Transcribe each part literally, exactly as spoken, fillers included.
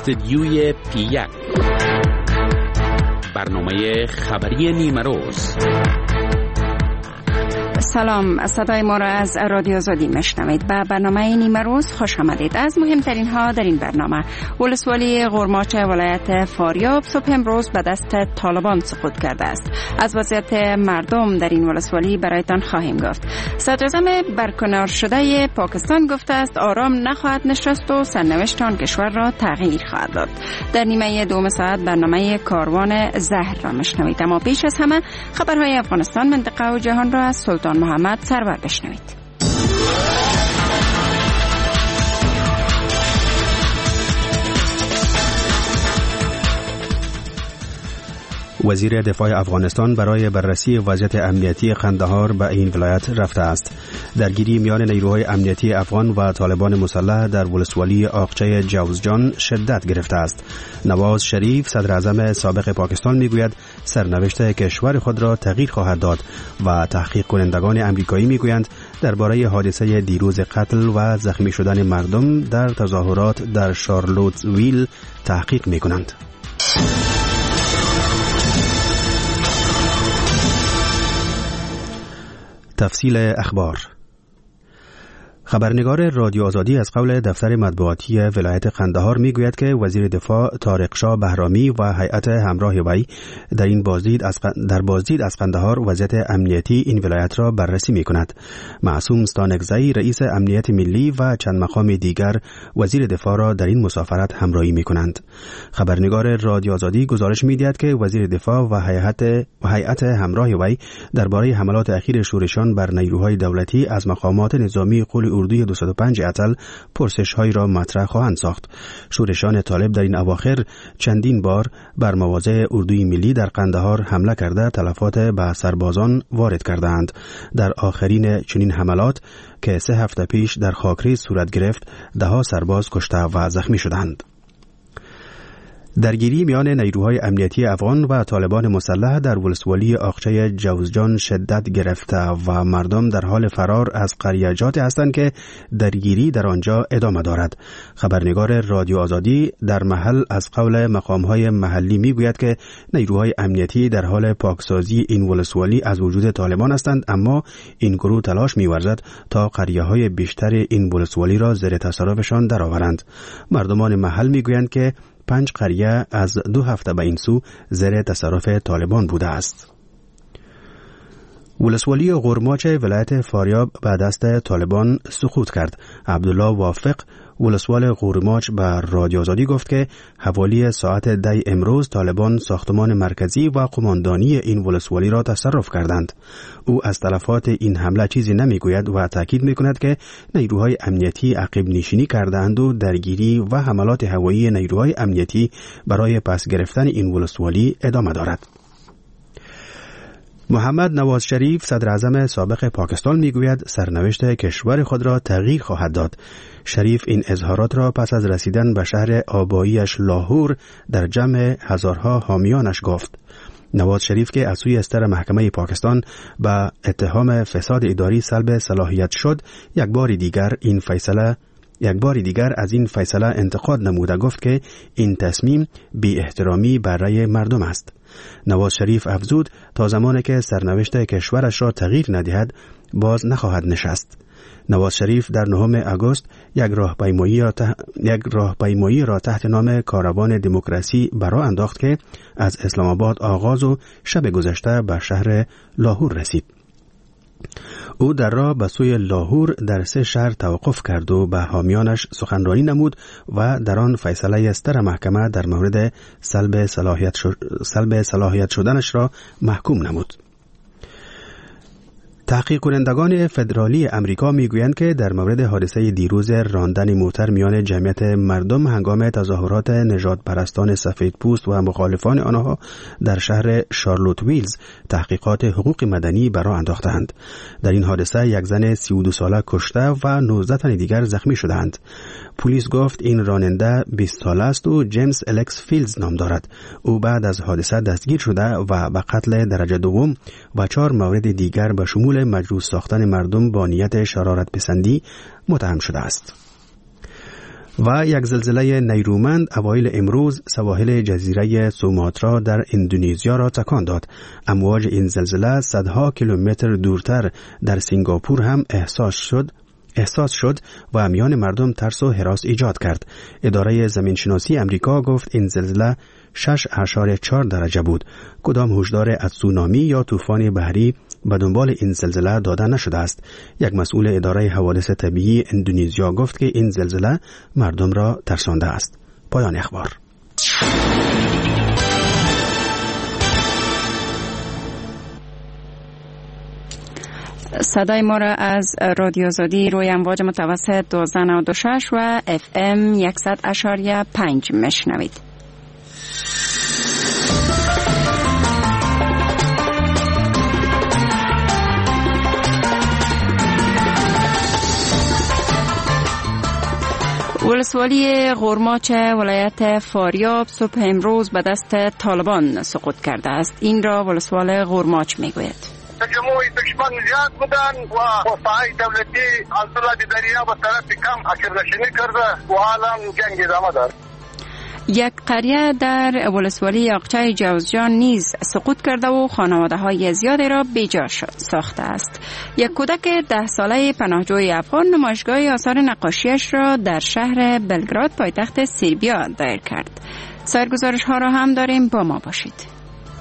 استدیوی پی یک، برنامه خبری نیمه روز. سلام، صدای ما را از رادیو آزادی میشنوید. به برنامه نیمه روز خوش آمدید. از مهمترین ها در این برنامه: ولسوالی قورماچ ولایت فاریاب صبح امروز به دست طالبان سقوط کرده است. از وضعیت مردم در این ولسوالی برایتان خواهیم گفت. صدراعظم برکنار شده پاکستان گفته است آرام نخواهد نشست و سرنوشت آن کشور را تغییر خواهد داد. در نیمه دوم ساعت برنامه کاروان زهر را میشنوید. اما پیش از همه خبرهای افغانستان، منطقه و جهان را از سلطان محمد سرور بشنوید. وزیر دفاع افغانستان برای بررسی وضعیت امنیتی قندهار به این ولایت رفته است. درگیری میان نیروهای امنیتی افغان و طالبان مسلح در ولسوالی آقچه جوزجان شدت گرفته است. نواز شریف صدر اعظم سابق پاکستان میگوید سرنوشت کشور خود را تغییر خواهد داد و تحقیق کنندگان امریکایی میگویند درباره حادثه دیروز قتل و زخمی شدن مردم در تظاهرات در شارلوتسویل تحقیق میکنند. تفصیل اخبار. خبرنگار رادیو آزادی از قول دفتر مطبوعاتی ولایت قندهار میگوید که وزیر دفاع طارق شاه بهرامی و هیئت همراه وی در این بازدید از در بازدید از قندهار وضعیت امنیتی این ولایت را بررسی میکند. معصوم ستانکزی رئیس امنیت ملی و چند مقام دیگر وزیر دفاع را در این مسافرت همراهی میکنند. خبرنگار رادیو آزادی گزارش میدهد که وزیر دفاع و هیئت و هیئت همراه وی درباره حملات اخیر شورشیان بر نیروهای دولتی از مقامات نظامی قول اردوی دویست و پنج اتل پرسش‌هایی را مطرح خواهند ساخت. شورشیان طالب در این اواخر چندین بار بر مواضع اردوی ملی در قندهار حمله کرده تلفات به سربازان وارد کردند. در آخرین چنین حملات که سه هفته پیش در خاکریز صورت گرفت، دهها سرباز کشته و زخمی شدند. درگیری میان نیروهای امنیتی افغان و طالبان مسلح در ولسوالی آقچه جوزجان شدت گرفته و مردم در حال فرار از قریه‌جات هستند که درگیری در آنجا ادامه دارد. خبرنگار رادیو آزادی در محل از قول مقام‌های محلی میگوید که نیروهای امنیتی در حال پاکسازی این ولسوالی از وجود طالبان هستند، اما این گروه تلاش می‌ورزد تا قریه‌های بیشتر این ولسوالی را زیر تصرفشان درآورند. مردمان محل میگویند که پنج قریه از دو هفته به این سو زیر تصرف طالبان بوده است. ولسوالی قورماچ ولایت فاریاب به دست طالبان سقوط کرد. عبدالله وافق ولسوال قورماچ به رادیو آزادی گفت که حوالی ساعت ده امروز طالبان ساختمان مرکزی و قماندانی این ولسوالی را تصرف کردند. او از تلفات این حمله چیزی نمیگوید و تاکید میکند که نیروهای امنیتی عقب نشینی کردند و درگیری و حملات هوایی نیروهای امنیتی برای پس گرفتن این ولسوالی ادامه دارد. محمد نواز شریف صدر اعظم سابق پاکستان میگوید سرنوشت کشور خود را تغییر خواهد داد. شریف این اظهارات را پس از رسیدن به شهر آباییش لاهور در جمع هزارها حامیانش گفت. نواز شریف که از سوی استر محکمه پاکستان به اتهام فساد اداری سلب صلاحیت شد، یک بار دیگر این فیصله یک بار دیگر از این فیصله انتقاد نموده گفت که این تصمیم بی احترامی برای مردم است. نواز شریف افزود تا زمانی که سرنوشت کشورش را تغییر ندهد باز نخواهد نشست. نواز شریف در نهم آگوست یک راهپیمایی را, تح... یک راهپیمایی را تحت نام کاروان دموکراسی برآ انداخت که از اسلام آباد آغاز و شب گذشته به شهر لاهور رسید. او در راه به سوی لاهور در سه شهر توقف کرد و به حامیانش سخنرانی نمود و در آن فیصله استر محکمه در مورد سلب صلاحیت, شد... سلب صلاحیت شدنش را محکوم نمود. تحقیق کنندگان فدرالی امریکا میگویند که در مورد حادثه دیروز راندن موتر میان جمعیت مردم هنگام تظاهرات نژاد پرستان سفید پوست و مخالفان آنها در شهر شارلوت ویلز تحقیقات حقوق مدنی برآ انداختند. در این حادثه یک زن سی و دو ساله کشته و نوزده تن دیگر زخمی شدند. پلیس گفت این راننده بیست ساله است و جیمز الکس فیلدز نام دارد. او بعد از حادثه دستگیر شده و به قتل درجه دوم و چهار مورد دیگر به شمول مجروح ساختن مردم با نیت شرارت پسندی متهم شده است. و یک زلزله نیرومند اوایل امروز سواحل جزیره سوماترا در اندونزیا را تکان داد. امواج این زلزله صدها کیلومتر دورتر در سنگاپور هم احساس شد احساس شد و میان مردم ترس و هراس ایجاد کرد. اداره زمینشناسی امریکا گفت این زلزله شش اشاره چهار درجه بود. کدام هشدار از سونامی یا طوفان بحری به دنبال این زلزله داده نشده است. یک مسئول اداره حوادث طبیعی اندونزیا گفت که این زلزله مردم را ترسانده است. پایان اخبار. صدای ما را از رادیو آزادی روی امواج متوسط دوازده نود و شش و اف ام صد اشاریه پنج میشنوید. ولسوالی غرماچ ولایت فاریاب صبح امروز به دست طالبان سقوط کرده است. این را ولسوال غرماچ میگوید. تجمع دشمن زیاد بودن و وسایل دولتی از دولت دریا به طرف کم اکرشنی کرده و حالا جنگ ادامه دارد. یک قریه در ولسوالی یاقچه جوزجان نیز سقوط کرده و خانواده های زیادی را بیجا ساخته است. یک کودک ده ساله پناهجوی افغان نمایشگاه آثار نقاشیش را در شهر بلگراد پایتخت سربیا دایر کرد. سایر گزارش ها را هم داریم، با ما باشید.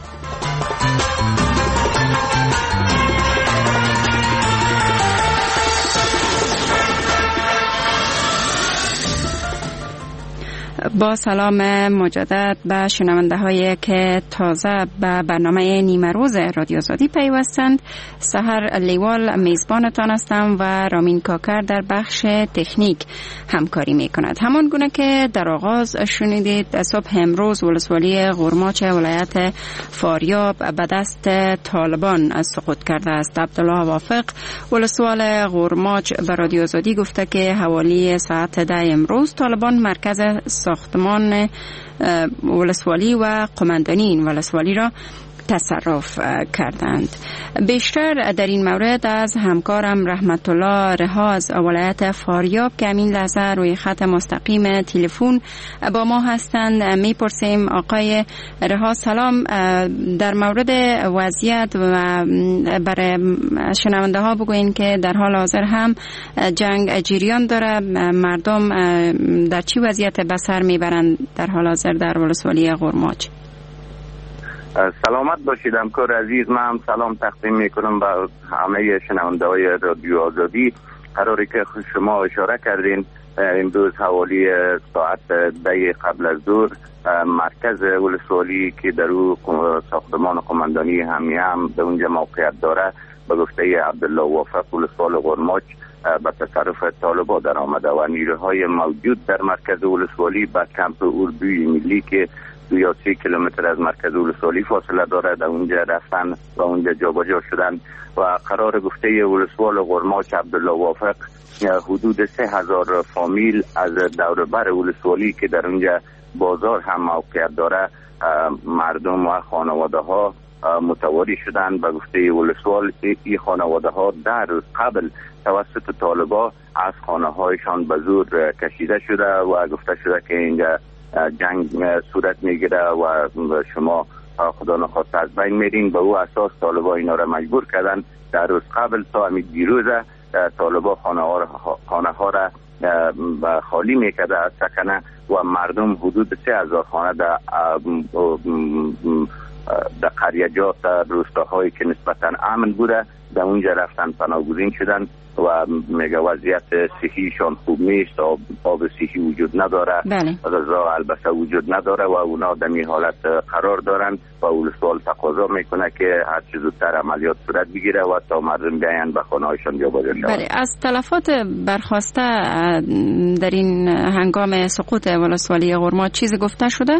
با سلام مجدد به شنونده هایی که تازه به برنامه نیمه روز رادیو آزادی پیوستند. سحر لیوال میزبانتان هستم و رامین کاکر در بخش تکنیک همکاری می کند. همان گونه که در آغاز شنیدید، صبح امروز ولسوالی غرماچ ولایت فاریاب به دست طالبان سقوط کرده است. عبدالله وافق ولسوال غرماچ به رادیو آزادی گفته که حوالی ساعت ده امروز طالبان مرکز ساختمان ولسوالی و قماندانی این ولسوالی را تصرف کردند. بیشتر در این مورد از همکارم رحمت الله رهاز ولایت فاریاب که همین لحظه روی خط مستقیم تلفن با ما هستند میپرسیم. آقای رهاز سلام، در مورد وضعیت و برای شنونده ها بگوین که در حال حاضر هم جنگ جریان داره، مردم در چی وضعیت به سر میبرند در حال حاضر در ولسوالی غرماچ؟ سلامت باشید همکار عزیز. من هم سلام تقدیم میکنم به همه شنونده های رادیو آزادی. قراری که شما اشاره کردین، امروز حوالی ساعت ده قبل از ظهر مرکز ولسوالی که در او ساختمان قماندانی همی هم به اونجا موقعیت داره به گفته عبدالله وافق ولسوال غرماچ به تصرف طالبان در آمده و نیروهای موجود در مرکز ولسوالی به کمپ اردوی ملی که دو یا سی کیلومتر از مرکز ولسوالی فاصله داره در اونجا رفتن و اونجا جابجا شدن و قرار گفته ولسوال غرماچ عبدالله وافق حدود سه هزار فامیل از دور بر ولسوالی که در اونجا بازار هم موقعیت داره مردم و خانواده ها متواری شدن. به گفته ولسوال این خانواده ها در روز قبل توسط طالبان از خانه هایشان به زور کشیده شده و گفته شده که اینجا جنگ صورت میگیره و شما خدا نخواسته از بین میرین. به او اساس طالبان اینا را مجبور کردن در روز قبل تا همین دیروز طالبان خانه ها را, خانه ها را خالی میکرده از سکنه و مردم حدود سه هزار خانه در در قریجات روستاهایی که نسبتا امن بوده در اونجا رفتن پناهگزین شدن و میگه وضعیت صحیشان خوب نیست، آب, آب صحی وجود نداره، بله. غذا البته وجود نداره و اونا در این حالت قرار دارن و ولسوال تقاضا میکنه که هر چه زودتر عملیات صورت بگیره و تا مردم بیان به خانه هایشان جابجا شوند. بله. از تلفات برخواسته در این هنگام سقوط ولسوالی غرماچ چیزی گفته شده؟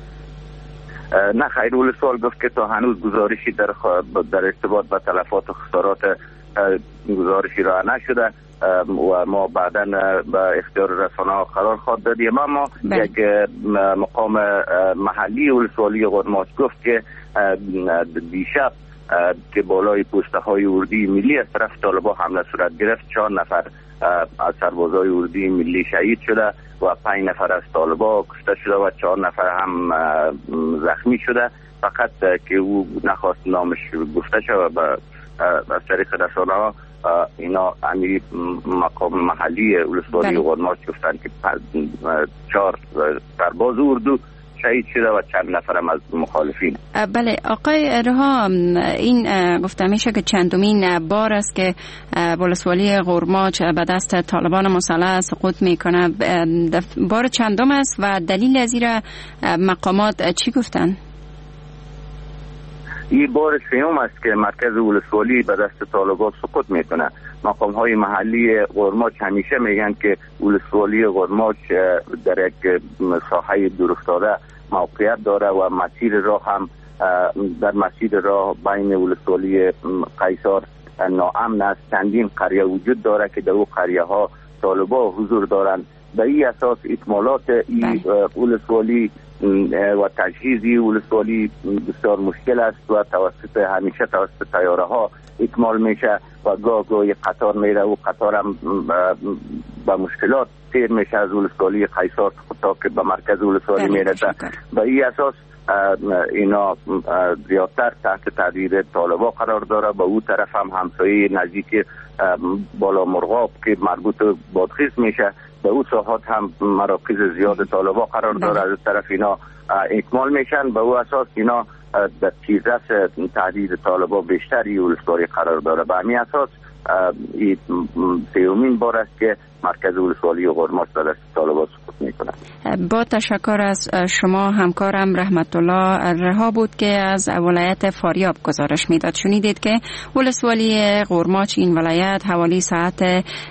نه خیر، ولسوال گفت که تا هنوز گزارشی در در ارتباط با تلفات و خسارات گزارشی را نشده و ما بعدا به اختیار رسانه ها قرار خواهد دادیم. اما یک مقام محلی ولسوالی غرماچ گفت که دیشب که بالای پوسته های اردوی ملی از طرف طالبان حمله صورت گرفت، چهار نفر از سربازای اردوی ملی شهید شده و پنج نفر از طالبا کشته شده و چهار نفر هم زخمی شده. فقط که او نخواست نامش گفته شود و از طریق رسانه ها اینا امی مقام محلی ولسوالی غرماچ گفتن که چهار سرباز اردو شهید شده و چند نفرم از مخالفین. بله آقای رها، این گفته میشه که چندمین بار است که ولسوالی غرماچ به دست طالبان مسلح سقوط میکنه. بار چندم است و دلیل از این مقامات چی گفتن؟ این بار سوم است که مرکز ولسوالی به دست طالبان سقوط میکنه. مقام های محلی غرماچ همیشه میگن که ولسوالی غرماچ در یک ساحه دورافتاده موقعیت داره و مسیر راه هم در مسیر راه بین ولسوالی قیصار ناامن است. چندین قریه وجود داره که در او قریه ها طالبان حضور دارند. به این اساس اکمالات این ولسوالی و تجهیزی ولسوالی بسیار مشکل است و توسط همیشه توسط طیاره ها اکمال میشه و گاه گاهی قطار میره و قطار هم با مشکلات تیر میشه از ولسوالی قیصار تا که به مرکز ولسوالی میرسه. به این اساس اینا زیادتر تحت تهدید طالبان قرار داره. به او طرف هم همسایه نزدیک بالا مرغاب که مربوط بادغیس میشه به او ساحات هم مراکز زیاد طالبان قرار داره. از طرف اینا اکمال میشن. به او اساس اینا در تیزرس تهدید طالبان بیشتری ولسوالی قرار داره. به همین اساس این سومین بار است که مرکز ولسوالی غرماچ به دست طالبان سقوط میکنه. با تشکر از شما. همکارم رحمت الله رها بود که از ولایت فاریاب گزارش میداد. شنیدید که ولسوالی غرماچ این ولایت حوالی ساعت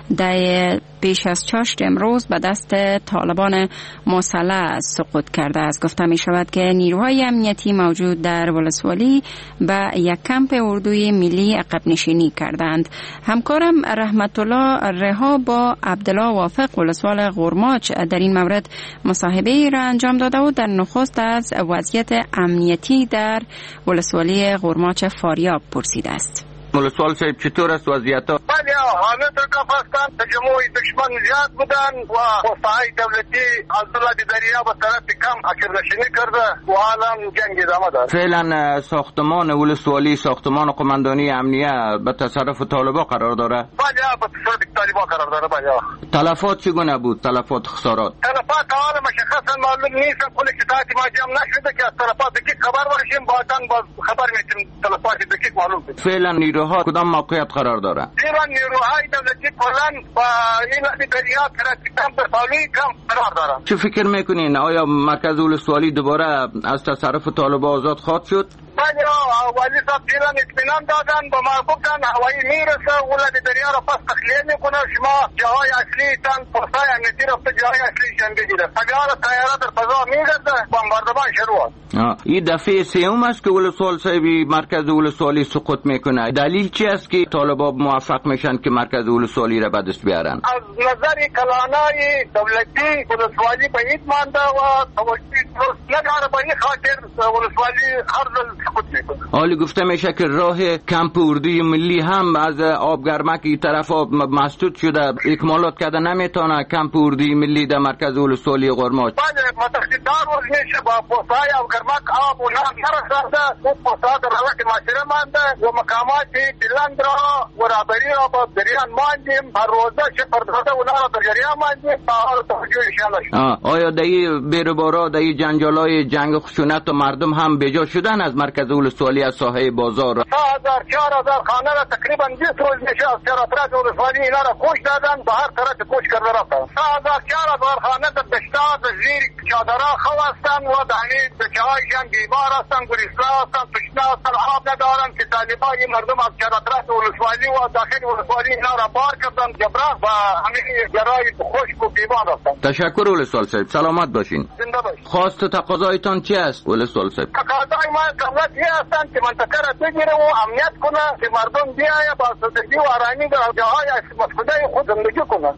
ده پیش از چاشت امروز به دست طالبان مسلح سقوط کرده است. گفته می شود که نیروهای امنیتی موجود در ولسوالی به یک کمپ اردوی ملی عقب نشینی کردند. همکارم رحمت الله رها با عبدالله وافق ولسوال غرماچ در این مورد مصاحبه را انجام داده و در نخست از وضعیت امنیتی در ولسوالی غرماچ فاریاب پرسیده است. ولسوال صاحب چطور است وضعیت ها؟ بله حالت رکف هستند. تجمع دشمن زیاد بودن و وسایل دولتی عبدالله دیداریا به طرف کم عقب‌نشینی کرده و حالا جنگ ادامه داره. فعلا ساختمان ولسوالی ساختمان قماندانی امنیه به تصرف طالبان قرار داره؟ بله به تصرف طالبان قرار داره. بله. تلفات چگونه بود؟ تلفات خسارات؟ تلفات حالا مشخصا معلوم نیست. کل اطلاعاتی ما جمع نشده که از تلفات دقیق خبر ورشیم. بعداً باز خبر میتیم تلفات دقیق معلوم بشه. فعلا نیروها کدام موقعیت قرار داره؟ ایران نیروهای دولتی کلان و این اداریه کم به سالی کم قرار داره. چه فکر میکنین؟ آیا مرکز ولسوالی دوباره از تصرف طالبان آزاد خواهد شد؟ بله والی صاحب ایران اطمینان دادن به ما گفتن هوایی میرسه ولد دریا را پس تخلیه میکنه شما جاهای اصلی تن پرسای امنیتی را به جاهای اصلی شن بگیره. اگر طیاره در فضا میگرده بمباردمان شروع است. این دفعه سوم است که ولسوال صاحبی مرکز ولسوالی سقوط میکنه. دلیل چی است که طالبان موفق میشن که مرکز ولسوالی را به دست بیارن؟ از نظر کلانای دولتی ولسوالی بعید مانده و توجیه درست نداره. به این خاطر ولسوالی هر حالی گفته میشه که راه کمپ اردوی ملی هم از آبگرمک این طرف مسدود شده. اکمالات کرده نمیتونه کمپ اردوی ملی در مرکز ولسوالی غرماچ. بله متخصصان روز میشه با پوستای آبگرمک آب و نام نرسانده و پوستا در روش معاشره مانده و مقامات بلند را و رابری را با دریان ماندیم. هر روزه چه پرداده اونا را در جریان ماندیم با حال توجیه انشاءالله. آیا در این بیروبارا در این جنجالای جنگ خشونت و مردم هم بجا شدن از مرکز ولسوالی از ساحه بازار؟ سه هزار چهار هزار خانه را تقریبا بیست روز میشه از چهارافراد ولسوالی اینا را کوچ دادن به هر طرف کوچ کرده رفتن. سه هزار چهار هزار خانه در دشتات زیر چادرها خو هستن و دهنی بچه‌هایشان بیمار هستن، گریسنه هستن، تشنه هستن، آب ندارن که طالبان این مردم از چهارافراد ولسوالی و داخل ولسوالی اینا را بار کردن جبران و همین جرای خشک و بیمار هستن. تشکر ولسوال صاحب. سلامت باشین. زنده باشین. خواست و تقاضایتان چی است ولسوال صاحب؟ تقاضای ما دولت هستن که منطقه را بگیره و امنیت کنه که مردم بیایه با زندگی و آرامی در جاهای مسکونه خود زندگی کنه.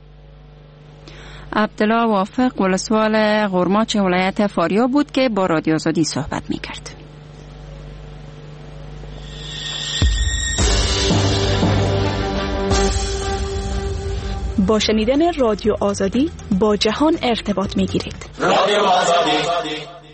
عبدالله وافق ولسوال غرماچ ولایت فاریاب بود که با رادیو آزادی صحبت می‌کرد. با شنیدن رادیو آزادی با جهان ارتباط می‌گیرید. رادیو آزادی.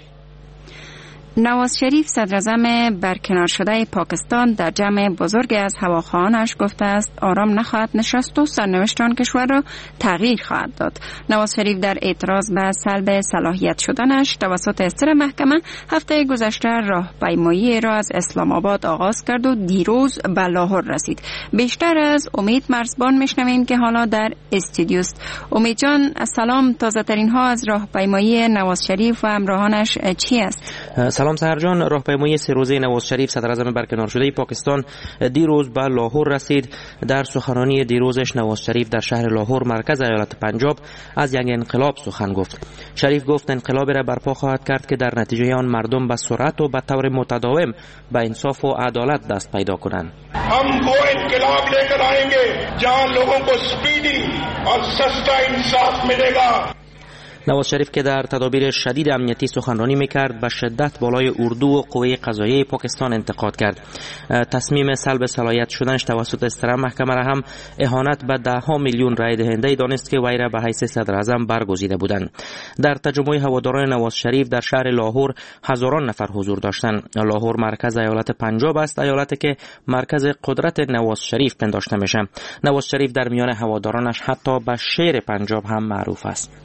نواز شریف صدراعظم برکنار شده پاکستان در جمع بزرگی از هواخواهانش گفته است آرام نخواهد نشست و سرنوشت آن کشور را تغییر خواهد داد. نواز شریف در اعتراض به سلب صلاحیت شدنش توسط استر محکمه هفته گذشته راهپیمایی را از اسلام آباد آغاز کرد و دیروز به لاهور رسید. بیشتر از امید مرزبان میشنویم که حالا در استودیوست. امید جان سلام، تازه ترین ها از راهپیمایی نواز شریف و همراهانش چی است؟ سلام سحر جان، راهپیمایی سه روزه نواز شریف صدراعظم برکنار شده پاکستان دیروز به لاهور رسید. در سخنرانی دیروزش نواز شریف در شهر لاهور مرکز ایالت پنجاب از یک انقلاب سخن گفت. شریف گفت انقلابی را برپا خواهد کرد که در نتیجه آن مردم به سرعت و به طور متداوم به انصاف و عدالت دست پیدا کنند. हम वो इनकलाब लेकर आएंगे जहां लोगों को स्पीडी और सस्ता इंसाफ मिलेगा. نواز شریف که در تدابیر شدید امنیتی سخنرانی میکرد به شدت بالای اردو و قوه قضاییه پاکستان انتقاد کرد. تصمیم سلب صلاحیت شدنش توسط استر محکمه را هم اهانت به ده ها میلیون رای دهنده دانست که وی را به حیث صدراعظم برگزیده بودند. در تجمع هواداران نواز شریف در شهر لاهور هزاران نفر حضور داشتند. لاهور مرکز ایالت پنجاب است، ایالتی که مرکز قدرت نواز شریف پنداشته میشه. نواز شریف در میان هوادارانش حتی به شیر پنجاب هم معروف است.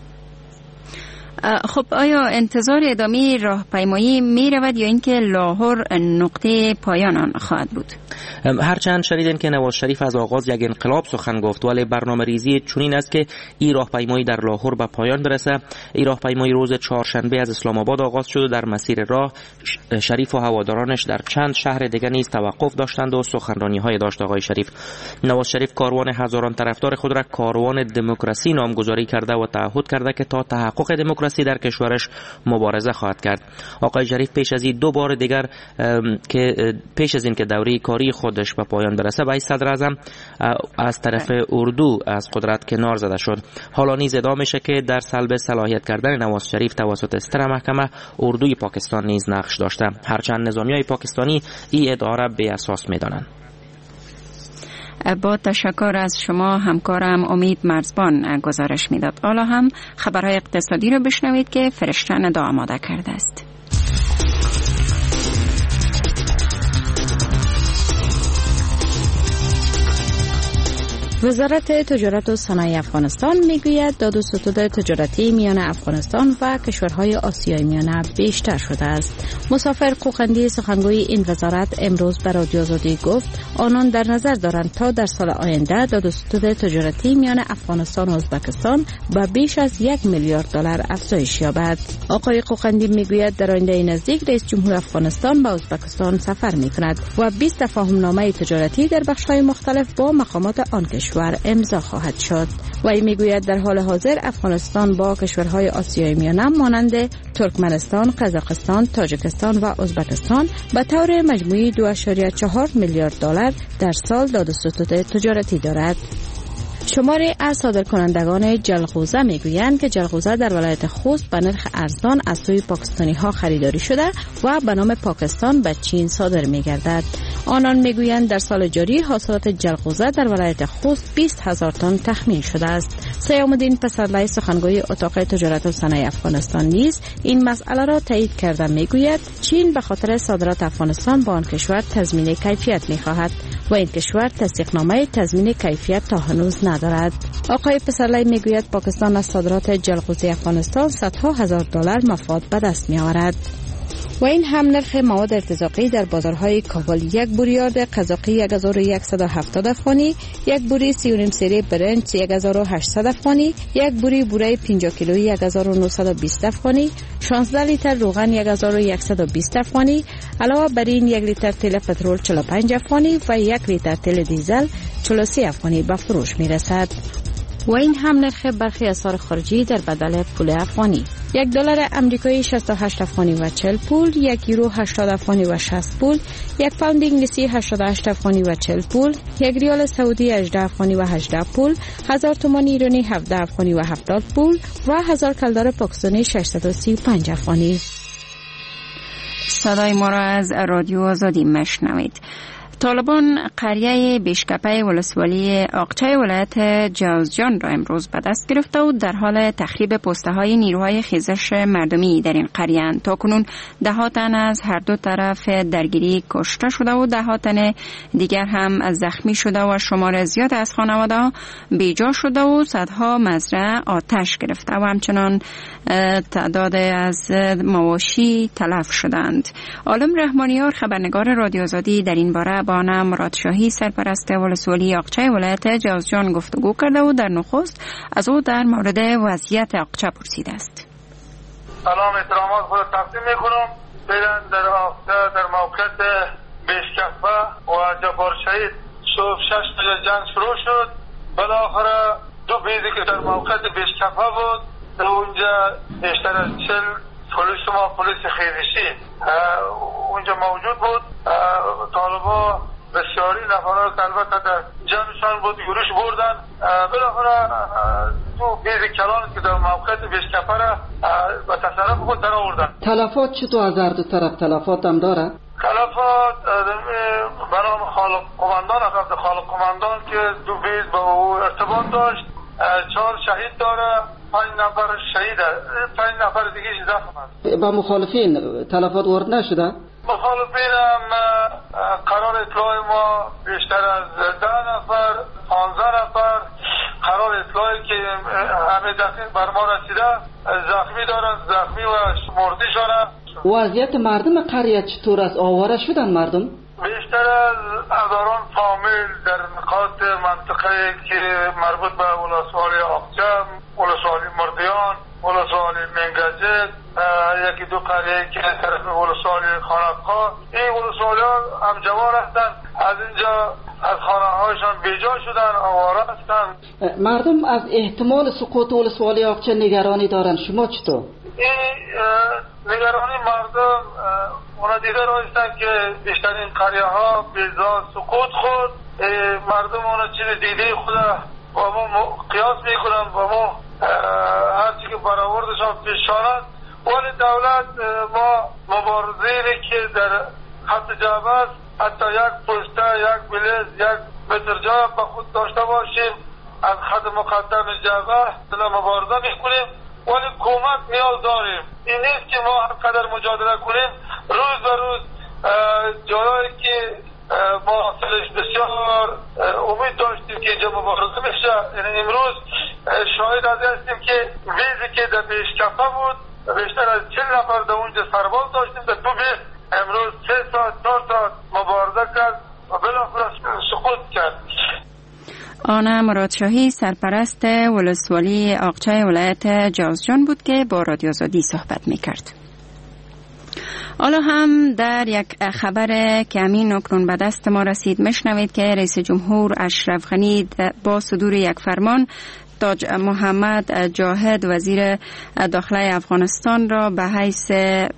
خب آیا انتظار ادامه راهپیمایی می رود یا اینکه لاهور نقطه پایان آن خواهد بود؟ هرچند شنیدین که نواز شریف از آغاز یک انقلاب سخن گفت، ولی برنامه ریزی چنین است که این راهپیمایی در لاهور به پایان برسه. این راهپیمایی روز چهارشنبه از اسلام آباد آغاز شد و در مسیر راه شریف و هوادارانش در چند شهر دیگر نیز توقف داشتند و سخنرانی های داشت. آقای شریف نواز شریف کاروان هزاران طرفدار خود را کاروان دموکراسی نامگذاری کرده و تعهد کرده که تا تحقق دموکراسی در کشورش مبارزه خواهد کرد. آقای شریف پیش از این دو بار دیگر که پیش از این که دوره کاری خودش به پایان برسه به صدراعظم از طرف اردو از قدرت کنار زده شد. حالا نیز ادعا میشه که در سلب صلاحیت کردن نواز شریف توسط استر محکمه اردوی پاکستان نیز نقش داشته، هرچند نظامیای پاکستانی این ادعا را بی اساس میدانند. با تشکر از شما همکارم امید مرزبان گزارش میداد. حالا هم خبرهای اقتصادی رو بشنوید که فرشتن دا آماده کرده است. وزارت تجارت و صنایع افغانستان میگوید داد و ستد تجارتی میان افغانستان و کشورهای آسیای میانه بیشتر شده است. مسافر قوقندی سخنگوی این وزارت امروز به رادیو آزادی گفت آنان در نظر دارند تا در سال آینده داد و ستد تجارتی میان افغانستان و ازبکستان به بیش از یک میلیارد دلار افزایش یابد. آقای قوقندی میگوید در آینده نزدیک رئیس جمهور افغانستان به ازبکستان سفر میکند و بیست تفاهمنامه تجارتی در بخش‌های مختلف با مقامات آن کشور امضا خواهد شد. وی میگوید در حال حاضر افغانستان با کشورهای آسیای میانه مانند ترکمنستان، قزاقستان، تاجیکستان و ازبکستان به طور مجموعی دو ممیز چهار میلیارد دلار در سال داد و ستد تجارتی دارد. شماری از صادرکنندگان جلغوزه میگویند که جلغوزه در ولایت خوست به نرخ ارزان از سوی پاکستانی ها خریداری شده و به نام پاکستان به چین صادر میگردد. آنان میگویند در سال جاری حاصلات جلغوزه در ولایت خوست بیست هزار تن تخمین شده است. سیام الدین پسرلی سخنگوی اتاق تجارت و صنایع افغانستان نیز این مسئله را تایید کرده میگوید چین به خاطر صادرات افغانستان با آن کشور تضمین کیفیت میخواهد و این کشور تصدیقنامه تضمین کیفیت تا هنوز ندارد. آقای پسرلی میگوید پاکستان از صادرات جلغوزه افغانستان صدها هزار دلار مفاد به دست میآورد. و این هم نرخ مواد ارتزاقی در بازارهای کابل یک بوری آرد قزاقی یک هزار و صد و هفتاد افغانی، یک بوری سی و نیم سری برنج یک هزار و هشتصد افغانی، یک بوری بوره پنجاه کیلویی یک هزار و نهصد و بیست افغانی، شانزده لیتر روغن یک هزار و صد و بیست افغانی، علاوه بر این یک لیتر تیل پترول چهل و پنج افغانی و یک لیتر تیل دیزل چهل و سه افغانی به فروش میرسد. و این هم نرخ برخی اسعار خارجی در بدل پول افغانی. یک دلار امریکایی شصت و هشت افغانی و چهل پول، یک یورو هشتاد افغانی و شصت پول، یک پوند انگلیسی هشتاد و هشت افغانی و چهل پول، یک ریال سعودی هجده افغانی و هجده پول، هزار تومان ایرانی هفده افغانی و هفتاد پول و هزار کلدار پاکستانی ششصد و سی و پنج افغانی. صدای ما را از رادیو آزادی مشنوید. طالبان قریه بیشکپه ولسوالی آقچه ولایت جوزجان را امروز به دست گرفته و در حال تخریب پسته های نیروهای خیزش مردمی در این قریه اند. تاکنون ده ها تن از هر دو طرف درگیری کشته شده و ده ها تن دیگر هم زخمی شده و شمار زیاد از خانواده ها بیجا شده و صدها مزرعه آتش گرفته و همچنان تعداد از مواشی تلف شدند. عالم رحمانیار خبرنگار رادیو آزادی در این باره با نام مراد شاهی سرپرست ولسوالی آقچه ولایت جوزجان گفتگو کرده و در نخست از او در مورد وضعیت آقچه پرسیده است. سلام احترامات خود تقدیم میکنم. فعلا در آقچه در موقعیت بیشکپه و جبار شهید صبح شش بجه جنگ شروع شد. بالاخره دو بیزی که در موقعیت بیشکپه بود در اونجا بیشتر از چل پلیس ما پلیس خیزشی اونجا موجود بود. طالبا بسیاری نفرها که البته در جمعشان بود یورش بردن. بالاخره تو بیز کلان که در موقعیت بیشکپه را به تصرف خود در آوردن. تلفات چطور از هر دو طرف تلفات هم داره؟ تلفات برام خالق قماندان اقدر خالق قماندان که دو بیز با او ارتباط داشت چهار شهید داره، پنج نفر شهید، پنج نفر دیگه زخم است. با مخالفین تلفات وارد نشده؟ مخالفین هم قرار اطلاع ما بیشتر از ده نفر، پانزده نفر قرار اطلاعی که همه دقیق بر ما رسیده زخمی دارن، زخمی و مردی شدن. وضعیت مردم قریه چطور است؟ آواره شدن مردم؟ بیشتر از هزاران فامیل در نقاط منطقه که مربوط به ولسوالی آقچه، ولسوالی مردیان، ولسوالی منگجک، یکی دو قریه که طرف ولسوالی خانقا، این ولسوالی ها هم جوار هستند. از اینجا از خانه هایشان بیجا شدن، آواره هستند. مردم از احتمال سقوط ولسوالی آقچه نگرانی دارن، شما چطور؟ این نگرانی مردم اونا دیده رایستن که بیشترین قریه ها بیزا سقوط خود. مردم اونا چیز دیده خود با ما قیاس میکنن، با ما هرچی که برآوردشان پیشانند. ولی دولت ما مبارزینی که در خط جبه است حتی یک پسته، یک بلیز، یک متر جا با خود داشته باشیم از خط مقدم جبه مبارزه میکنیم. ولی کمک نیاز داریم. این نیست که ما هر قدر مجادله کنیم روز به روز جایی که ما اصلش بسیار امید داشتیم که اینجا مبارزه میشه. یعنی امروز شاهد از هستیم که ویزی که در بیشکپه بود بیشتر از چل نفر در اونجا سرباز داشتیم. در دو بیز امروز سه ساعت چهار ساعت مبارزه کرد و بالاخره سقوط کرد. آنا مراد شاهی سرپرست ولسوالی آقچه ولایت جوزجان بود که با رادیو آزادی صحبت میکرد. حالا هم در یک خبر که همین اکنون به دست ما رسید میشنوید که رئیس جمهور اشرف غنی با صدور یک فرمان تاج محمد جاهد وزیر داخله افغانستان را به حیث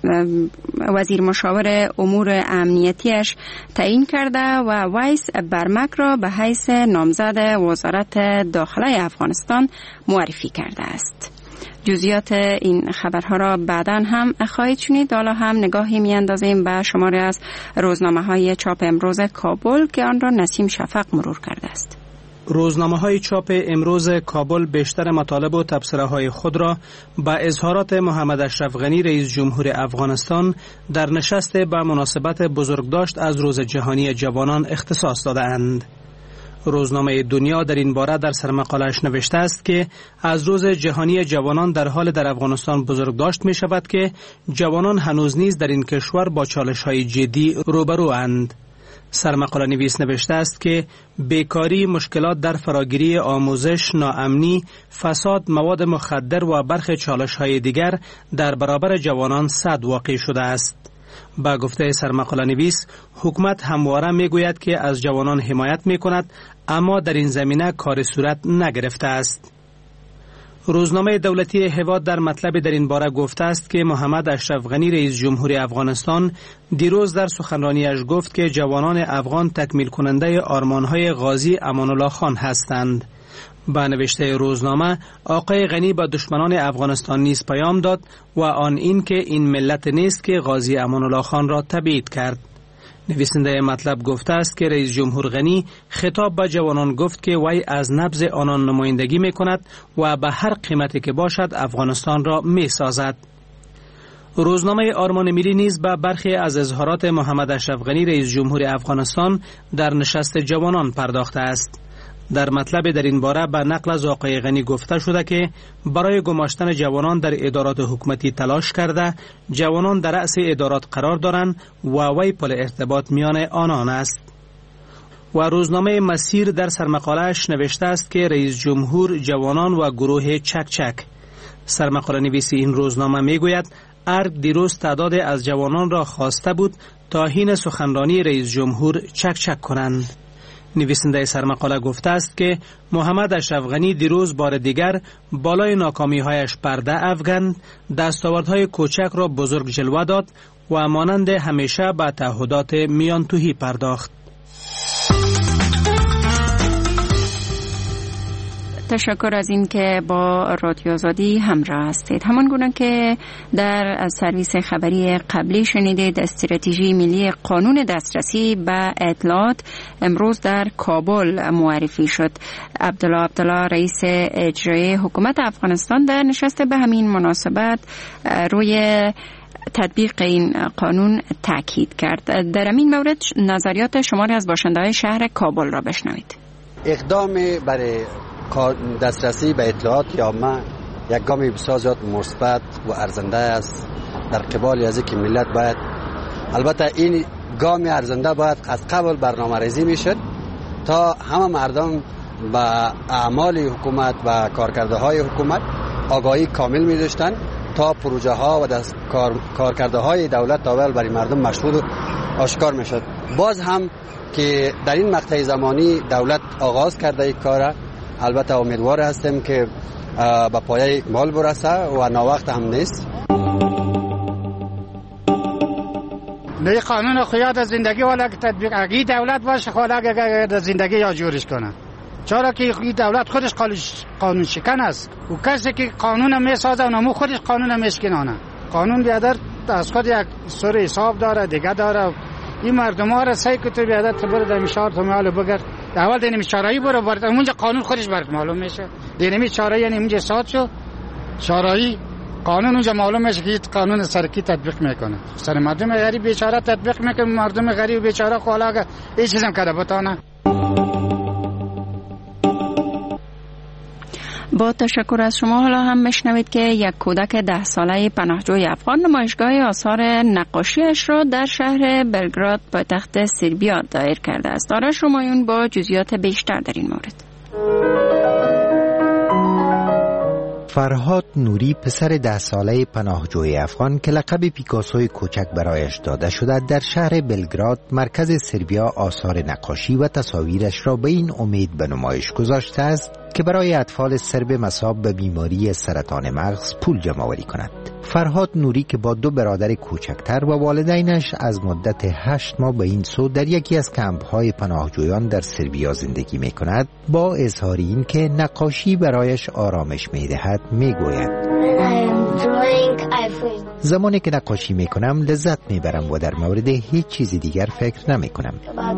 وزیر مشاور امور امنیتیش تعیین کرده و ویس برمک را به حیث نامزد وزارت داخله افغانستان معرفی کرده است. جزئیات این خبرها را بعداً هم خواهید شنید. حالا هم نگاهی میاندازیم به شماری از روزنامه های چاپ امروز کابل که آن را نسیم شفق مرور کرده است. روزنامه های چاپ امروز کابل بیشتر مطالب و تبصره های خود را به اظهارات محمد اشرف غنی رئیس جمهور افغانستان در نشست به مناسبت بزرگداشت از روز جهانی جوانان اختصاص دادند. روزنامه دنیا در این باره در سرمقاله‌اش نوشته است که از روز جهانی جوانان در حال در افغانستان بزرگداشت می شود که جوانان هنوز نیز در این کشور با چالش های جدی روبرو اند. سرمقاله نویس نوشته است که بیکاری، مشکلات در فراگیری آموزش، ناامنی، فساد، مواد مخدر و برخی چالش‌های دیگر در برابر جوانان صد واقع شده است. با گفته سرمقاله نویس، حکومت همواره میگوید که از جوانان حمایت میکند، اما در این زمینه کار صورت نگرفته است. روزنامه دولتی هواد در مطلب در این باره گفته است که محمد اشرف غنی رئیس جمهور افغانستان دیروز در سخنرانیش گفت که جوانان افغان تکمیل کننده آرمان‌های غازی امان الله خان هستند. با نوشته روزنامه، آقای غنی با دشمنان افغانستان نیز پیام داد و آن این که این ملت نیست که غازی امان الله خان را تبعید کرد. نویسنده مطلب گفته است که رئیس جمهور غنی خطاب به جوانان گفت که وی از نبض آنان نمایندگی می کند و به هر قیمتی که باشد افغانستان را می سازد. روزنامه آرمان ملی نیز به برخی از اظهارات محمد اشرف غنی رئیس جمهور افغانستان در نشست جوانان پرداخته است. در مطلب در این باره به نقل از آقای غنی گفته شده که برای گماشتن جوانان در ادارات حکومتی تلاش کرده، جوانان در رأس ادارات قرار دارند و وی پل ارتباط میان آنان است. و روزنامه مسیر در سرمقاله‌اش نوشته است که رئیس جمهور، جوانان و گروه چک چک. سرمقاله نویس این روزنامه میگوید ارگ دیروز تعداد از جوانان را خواسته بود تا حین سخنرانی رئیس جمهور چک چک کنند. نویسنده سرمقاله گفته است که محمد اشرف غنی دیروز بار دیگر بالای ناکامی‌هایش پرده افکند، دستاوردهای کوچک را بزرگ جلوه داد و مانند همیشه به تعهدات میانتوهی پرداخت. تشکر از این که با رادیو آزادی همراه هستید. همان گونه که در سرویس خبری قبلی شنیدید، استراتژی ملی قانون دسترسی به اطلاعات امروز در کابل معرفی شد. عبدالله عبدالله رئیس اجرایی حکومت افغانستان در نشست به همین مناسبت روی تطبیق این قانون تاکید کرد. در این مورد نظریات شماری از باشنده‌های شهر کابل را بشنوید. اقدام برای دسترسی به اطلاعات عامه یک گام بسیار زیاد مثبت و ارزنده است در قبال از اینکه ملت باید، البته این گام ارزنده باید از قبل برنامه‌ریزی میشد تا همه مردم به اعمال حکومت و کارکرده‌های حکومت آگاهی کامل می‌داشتند تا پروژه ها و دست کار کارکرده‌های دولت اول برای مردم مشهود و آشکار میشد. باز هم که در این مقطع زمانی دولت آغاز کرده این کار، البته امیدوار هستیم که به پایه اکمال برسه و ناوقت هم نیست. نه قانون خیاد از زندگی والا که تطبیق اگه دولت باشه خواهد اگر زندگی یا جورش کنه، چرا که این دولت خودش قانون شکن است و کسی که قانون میسازه اونمو خودش قانون میشکنانه. قانون بیادر از خود یک سر حساب داره دیگه داره. این مردم ها را سعی کنید بیادر تبر در میشار تو میال بگر اول دینمی چارایی برو برد اونجا قانون خودش برات معلوم میشه. دینمی چارایی یعنی اونجا ساعت شو چارایی قانون اونجا معلوم میشه که قانون سرکی تطبیق میکنه. سر مردم غریب بیچاره تطبیق میکنه، مردم غریب بیچاره خالاگه هیچ چیزم کرده بتانه. با تشکر از شما حالا هم میشنوید که یک کودک ده ساله پناهجوی افغان نمایشگاه آثار نقاشیش را در شهر بلگراد پایتخت سربیا دایر کرده است. آرش رمایون با جزئیات بیشتر در این مورد. فرهاد نوری پسر ده ساله پناهجوی افغان که لقب پیکاسوی کوچک برایش داده شده در شهر بلگراد مرکز سربیا آثار نقاشی و تصاویرش را به این امید به نمایش گذاشته است که برای اطفال سرب مصاب به بیماری سرطان مغز پول جمع آوری کند. فرهاد نوری که با دو برادر کوچکتر و والدینش از مدت هشت ماه به این سو در یکی از کمپ‌های پناهجویان در سربیا زندگی می کند، با اظهار این که نقاشی برایش آرامش می دهد می گوید: زمانی که نقاشی می کنم لذت می برم و در مورد هیچ چیز دیگر فکر نمی کنم.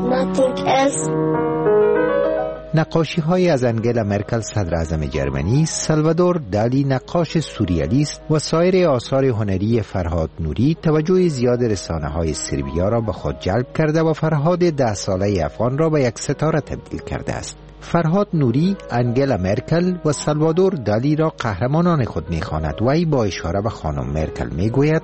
نقاشی های از انگلا مرکل صدر اعظم جرمنی، سالوادور دالی نقاش سوریالیست و سایر آثار هنری فرهاد نوری توجه زیاد رسانه های سربیا را به خود جلب کرده و فرهاد ده ساله افغان را به یک ستاره تبدیل کرده است. فرهاد نوری انگلا مرکل و سالوادور دالی را قهرمانان خود می‌خواند و ای با اشاره به خانم مرکل میگوید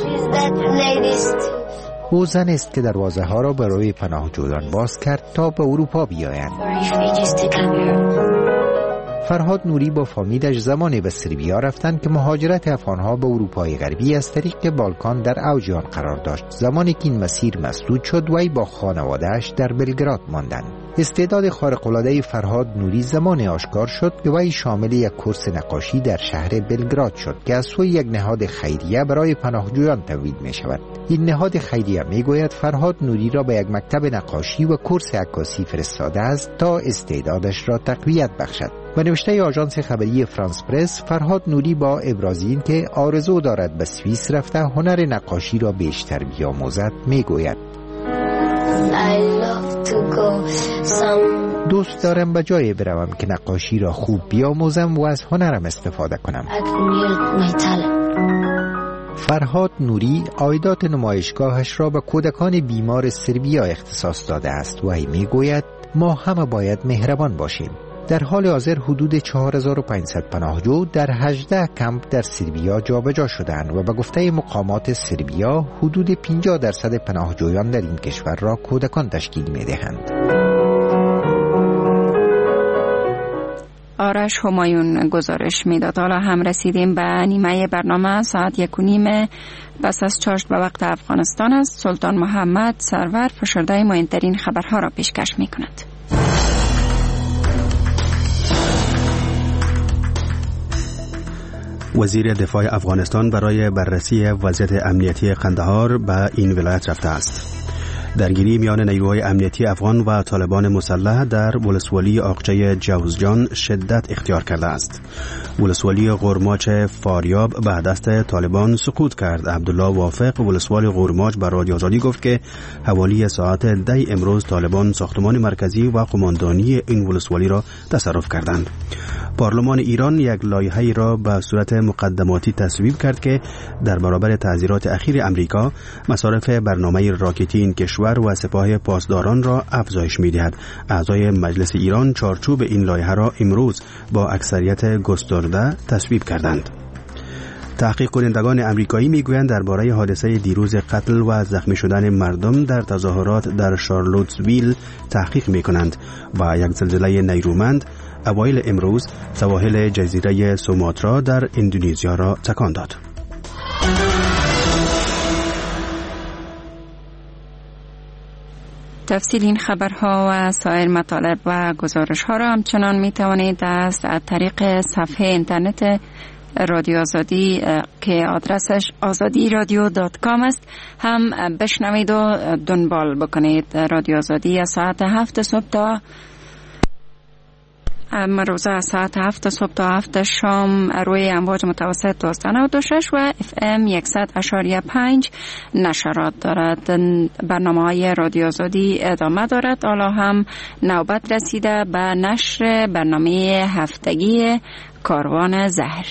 او زن است که دروازه ها را برای پناهجویان باز کرد تا به اروپا بیایند. فرهاد نوری با فامیلش زمانی به سربیا رفتند که مهاجرت افغانها به اروپای غربی از طریق بالکان در اوج آن قرار داشت. زمانی که این مسیر مسدود شد وی با خانواده‌اش در بلگراد ماندند. استعداد خارق‌العاده فرهاد نوری زمان آشکار شد که وی شامل یک کورس نقاشی در شهر بلگراد شد که از سوی یک نهاد خیریه برای پناهجویان تمویل می شود. این نهاد خیریه می گوید فرهاد نوری را به یک مکتب نقاشی و کورس عکاسی فرستاده است تا استعدادش را تقویت بخشد. و نوشته آژانس خبری فرانس پرس، فرهاد نوری با ابراز این که آرزو دارد به سوئیس رفته هنر نقاشی را بیشتر بیاموزد می گوید: دوست دارم به جای بروم که نقاشی را خوب بیاموزم و از هنرم استفاده کنم. فرهاد نوری عایدات نمایشگاهش را به کودکان بیمار سربیا اختصاص داده است و ای می گوید ما همه باید مهربان باشیم. در حال حاضر حدود چهار هزار و پانصد پناهجو در هجده کمپ در سربیا جابجا شدند و به گفته مقامات سربیا حدود پنجاه درصد پناهجویان در این کشور را کودکان تشکیل می دهند. آرش همایون گزارش میداد. حالا هم رسیدیم به نیمه برنامه. ساعت یک و نیم پس از چاشت به وقت افغانستان است. سلطان محمد سرور فشرده مهمترین خبرها را پیشکش می کند. وزیر دفاع افغانستان برای بررسی وضعیت امنیتی قندهار به این ولایت رفته است. درگیری میان نیروهای امنیتی افغان و طالبان مسلح در ولسوالی آقچه جوزجان شدت اختیار کرده است. ولسوالی غرماچ فاریاب به دست طالبان سقوط کرد. عبدالله وافق ولسوالی غرماچ به رادیو آزادی گفت که حوالی ساعت ده امروز طالبان ساختمان مرکزی و قماندانی این ولسوالی را تصرف کردند. پارلمان ایران یک لایحه‌ای را به صورت مقدماتی تصویب کرد که در برابر تعزیرات اخیر امریکا مصارف برنامه راکتی این کشور و سپاه پاسداران را افزایش می‌دهد. اعضای مجلس ایران چارچوب این لایحه را امروز با اکثریت گسترده تصویب کردند. تحقیق کنندگان امریکایی میگویند درباره حادثه دیروز قتل و زخمی شدن مردم در تظاهرات در شارلوتسویل تحقیق میکنند و یک زلزله نیرومند اوایل امروز سواحل جزیره سوماترا در اندونزیا را تکان داد. تفصیل این خبرها و سایر مطالب و گزارش‌ها را همچنان می‌توانید از طریق صفحه اینترنت رادیو آزادی که آدرسش آزادی رادیو دات کام است هم بشنوید و دنبال بکنید. رادیو آزادی از ساعت هفت صبح تا روزه از ساعت هفت صبح تا هفت شام روی امواج متوسط دویست و نود و شش و اف ام صد اشاریه پنج نشرات دارد. برنامه های رادیو آزادی ادامه دارد. حالا هم نوبت رسیده به نشر برنامه هفتگی کاروان زهر.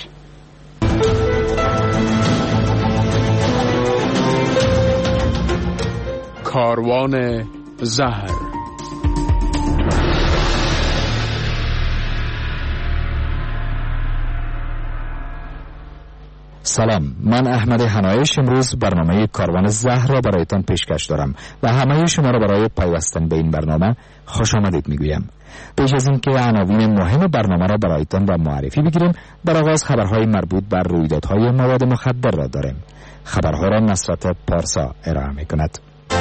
کاروان زهر. سلام، من احمد حنایش امروز برنامه کاروان زهر را برایتان پیشکش دارم و همه شما را برای پیوستن به این برنامه خوش آمدید میگویم. پیش از اینکه عناوین مهم برنامه را برایتان را معرفی بگیریم، در آغاز خبرهای مربوط بر رویدادهای مواد مخدر را داریم. خبرها را نصرت پارسا ارائه میکند.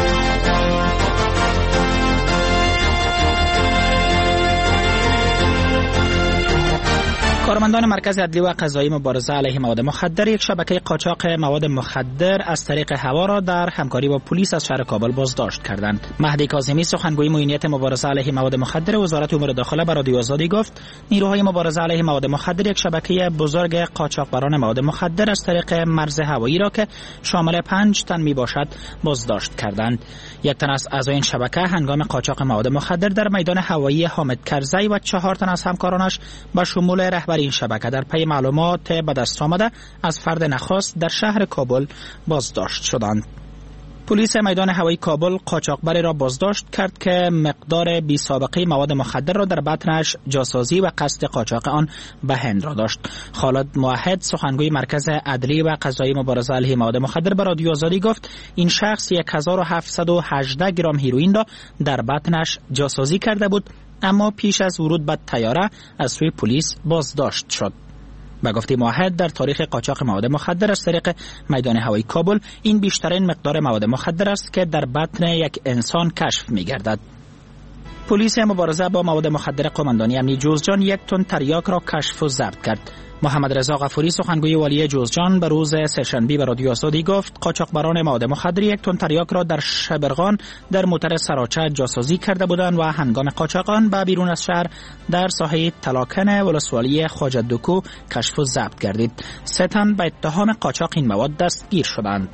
کارمندان مرکز عدلی و قضایی مبارزه علیه مواد مخدر یک شبکه قاچاق مواد مخدر از طریق هوا را در همکاری با پلیس از شهر کابل بازداشت کردند. مهدی کاظمی سخنگوی معینیت مبارزه علیه مواد مخدر وزارت امور داخله به رادیو آزادی گفت نیروهای مبارزه علیه مواد مخدر یک شبکه بزرگ قاچاقبران مواد مخدر از طریق مرز هوایی را که شامل پنج تن می باشد بازداشت کردند. یک تن از اعضای این شبکه هنگام قاچاق مواد مخدر در میدان هوایی حامد کرزی و چهار تن از همکارانش به شمول رهبر این شبکه در پی معلومات به دست آمده از فرد نخست در شهر کابل بازداشت شدند. پلیس میدان هوایی کابل قاچاقبری را بازداشت کرد که مقدار بی سابقه مواد مخدر را در بطنش جاسازی و قصد قاچاق آن به هند را داشت. خالد موحد سخنگوی مرکز عدلی و قضایی مبارزه علیه مواد مخدر به رادیو آزادی گفت این شخص هزار و هفتصد و هجده گرم هیروئین را در بطنش جاسازی کرده بود، اما پیش از ورود به طیاره از سوی پلیس بازداشت شد. به گفته موحد در تاریخ قاچاق مواد مخدر از طریق میدان هوایی کابل این بیشترین مقدار مواد مخدر است که در بطن یک انسان کشف می گردد. پلیس مبارزه با مواد مخدر قماندانی امنی جوزجان یک تن تریاک را کشف و ضبط کرد. محمد رضا غفوری سخنگوی والی جوزجان به روز سه‌شنبه به رادیو آزادی گفت قاچاقبران مواد مخدر یک تن تریاک را در شبرغان در موتر سراچه جاسازی کرده بودند و هنگام قاچاق آن به بیرون از شهر در ساحه تلاکن ولسوالی خواجه دوکو کشف و ضبط گردید. سه تن به اتهام قاچاق این مواد دستگیر شدند.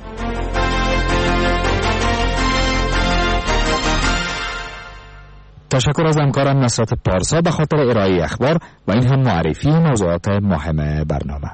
تشکر از همکارم نصرت پارسا به خاطر ارائه اخبار و این هم معرفی موضوعات مهم برنامه.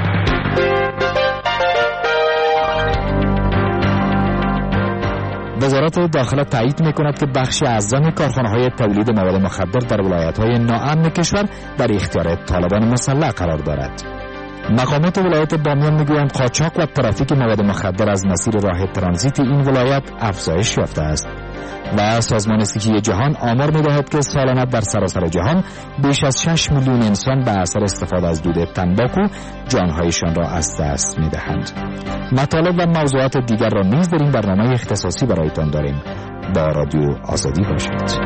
وزارت داخله تایید می‌کند که بخشی اعظم کارخانه‌های تولید مواد مخدر در ولایت‌های ناامن کشور در اختیار طالبان مسلح قرار دارد. مقامات ولایت بامیان میگویند قاچاق و ترافیک مواد مخدر از مسیر راه ترانزیت این ولایت افزایش یافته است و سازمان صحی جهان آمار می‌دهد که سالانه در سراسر جهان بیش از شش میلیون انسان به اثر استفاده از دود تنباکو جانهایشان را از دست می‌دهند. مطالب و موضوعات دیگر را نیز در این برنامه اختصاصی برایتان داریم. با رادیو آزادی باشید.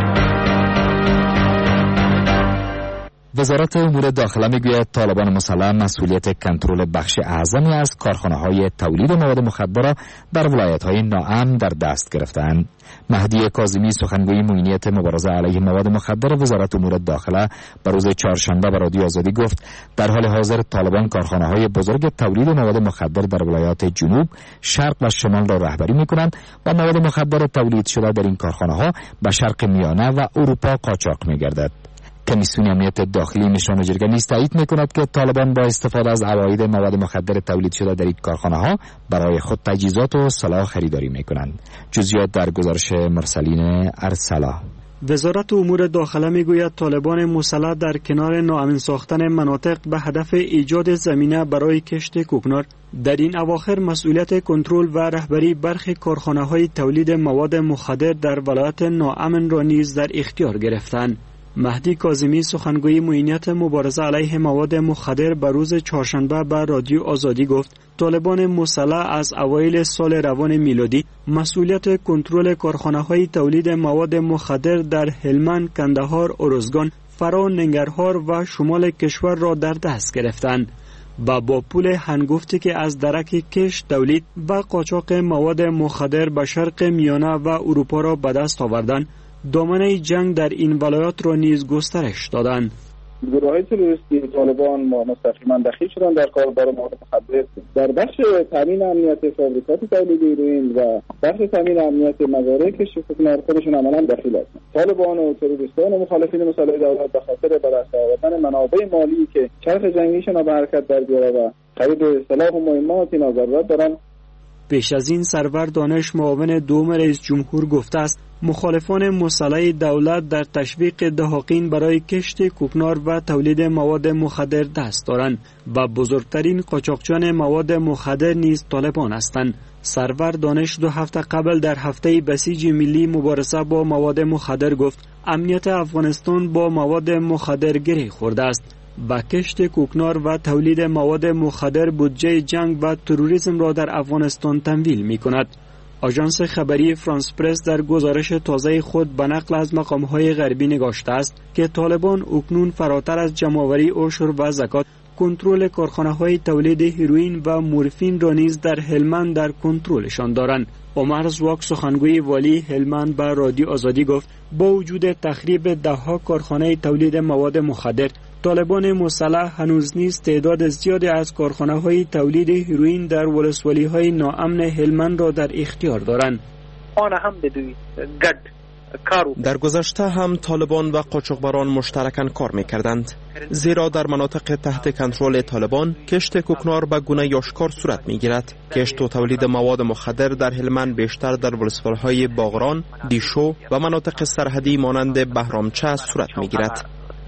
وزارت امور داخله میگوید طالبان مسلح مسئولیت کنترل بخش اعظمی از کارخانه‌های تولید مواد مخدر را در ولایت‌های ناامن در دست گرفتند. مهدی کاظمی سخنگوی معینیت مبارزه علیه مواد مخدر وزارت امور داخله به روز چهارشنبه به رادیو آزادی گفت در حال حاضر طالبان کارخانه‌های بزرگ تولید مواد مخدر در ولایات جنوب، شرق و شمال را رهبری می‌کنند و مواد مخدر تولید شده در این کارخانه‌ها به شرق میانه و اروپا قاچاق می‌گردد. کمیسیون امنیت داخلی نشان جرگه نیز تایید می‌کند که طالبان با استفاده از عواید مواد مخدر تولید شده در این کارخانه‌ها برای خود تجهیزات و سلاح خریداری می‌کنند. جزئیات در گزارش مرسلین ارسلا. وزارت امور داخله میگوید طالبان مسلح در کنار ناامن ساختن مناطق به هدف ایجاد زمینه برای کشت کوکنار در این اواخر مسئولیت کنترل و رهبری برخی کارخانه‌های تولید مواد مخدر در ولایت ناامن را نیز در اختیار گرفتند. مهدی کاظمی سخنگوی معینیت مبارزه علیه مواد مخدر به روز چهارشنبه به رادیو آزادی گفت طالبان مسلح از اوایل سال روان میلادی مسئولیت کنترل کارخانه‌های تولید مواد مخدر در هلمند، کندهار، ارزگان، فرا، ننگرهار و شمال کشور را در دست گرفتند و با پول هنگفتی که از درک کش تولید و قاچاق مواد مخدر به شرق میانه و اروپا را به دست آوردند. دامنه جنگ در این ولایات را نیز گسترش دادند. گروه‌های تروریستی طالبان ما مستقیما دخیل شدن در کاربار مواد مخدر در بخش تامین امنیت فابریکات تولید هیروئین و بخش تامین امنیت مزارع کشت کوکنار خودشون عملاً دخیل هستند. طالبان و تروریستان و مخالفین مسلح دولت به خاطر به دست آوردن منابع مالی که چرخ جنگیشون را به حرکت در بیاره و خرید سلاح و مهمات اینا ضرورت دارن. پیش از این سرور دانش معاون دوم رئیس جمهور گفته است مخالفان مسلح دولت در تشویق دهاقین برای کشت کوکنار و تولید مواد مخدر دست دارند و بزرگترین قاچاقچیان مواد مخدر نیز طالبان هستند. سرور دانش دو هفته قبل در هفته بسیج ملی مبارزه با مواد مخدر گفت امنیت افغانستان با مواد مخدر گره خورده است. با کشت کوکنار و تولید مواد مخدر بودجه جنگ و تروریسم را در افغانستان تمویل می کند. آژانس خبری فرانس پرس در گزارش تازه خود به نقل از مقام‌های غربی نگاشته است که طالبان اکنون فراتر از جمع‌آوری عشر و زکات کنترل کارخانه‌های تولید هیروئین و مورفین را نیز در هلمند در کنترلشان دارند. عمر زواک سخنگوی والی هلمند به رادیو آزادی گفت با وجود تخریب ده‌ها کارخانه تولید مواد مخدر طالبان مسلح هنوز نیز تعداد زیادی از کارخانه‌های تولید هیروئین در ولسوالی‌های ناامن هلمند را در اختیار دارند. آن هم بدوی گد کارو در گذشته هم طالبان و قاچاقبران مشترکاً کار می‌کردند، زیرا در مناطق تحت کنترل طالبان کشت کوکنار به گونه آشکار صورت می‌گیرد. کشت و تولید مواد مخدر در هلمند بیشتر در ولسوالی‌های باغران، دیشو و مناطق سرحدی مانند بهرامچه صورت می‌گیرد.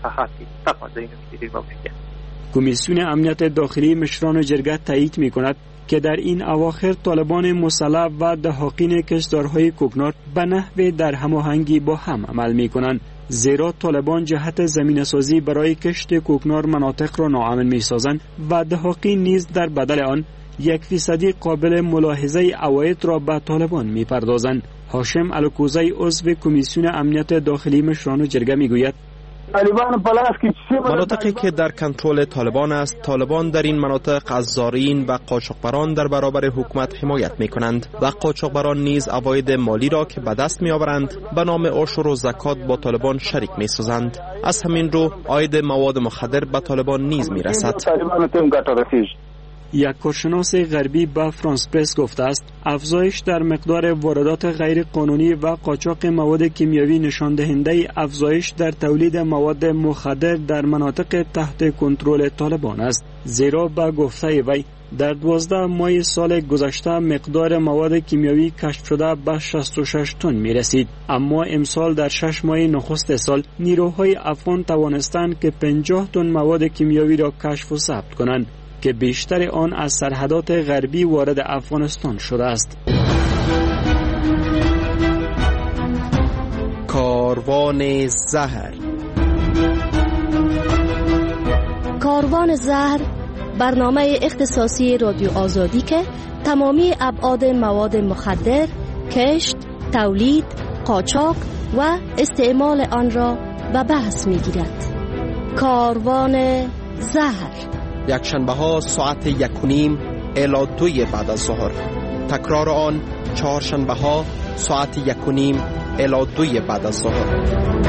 کمیسیون امنیت داخلی مشران جرگه تایید می‌کند که در این اواخر طالبان مسلح و دهاقین کشتزارهای کوکنار به نحو در هماهنگی با هم عمل می‌کنند، زیرا طالبان جهت زمینه‌سازی برای کشت کوکنار مناطق را ناامن می‌سازند و دهاقین نیز در بدل آن یک فیصدی قابل ملاحظه عواید را به طالبان می‌پردازند. هاشم الکوزی عضو کمیسیون امنیت داخلی مشران جرگه می‌گوید مناطقی که در کنترل طالبان است، طالبان در این مناطق از زارعین و قاچاقبران در برابر حکومت حمایت می کنند و قاچاقبران نیز عواید مالی را که به دست می آورند به نام عشر و زکات با طالبان شریک می سازند. از همین رو عاید مواد مخدر به طالبان نیز می رسد. یک کارشناس غربی به فرانس پرس گفته است افزایش در مقدار واردات غیر قانونی و قاچاق مواد کیمیاوی نشان دهنده افزایش در تولید مواد مخدر در مناطق تحت کنترل طالبان است، زیرا به گفته وی در دوازده ماه سال گذشته مقدار مواد کیمیاوی کشف شده به شصت و شش تن می رسید، اما امسال در شش ماه نخست سال نیروهای افغان توانستند که پنجاه تن مواد کیمیاوی را کشف و ثبت کنند که بیشتر آن از سرحدات غربی وارد افغانستان شده است. کاروان زهر. کاروان زهر برنامه اختصاصی رادیو آزادی که تمامی ابعاد مواد مخدر، کشت، تولید، قاچاق و استعمال آن را به بحث می‌گیرد. کاروان زهر یک شنبه ها ساعت یک و نیم الی دوی بعد از ظهر، تکرار آن چهار شنبه ها ساعت یک و نیم الی دوی بعد از ظهر.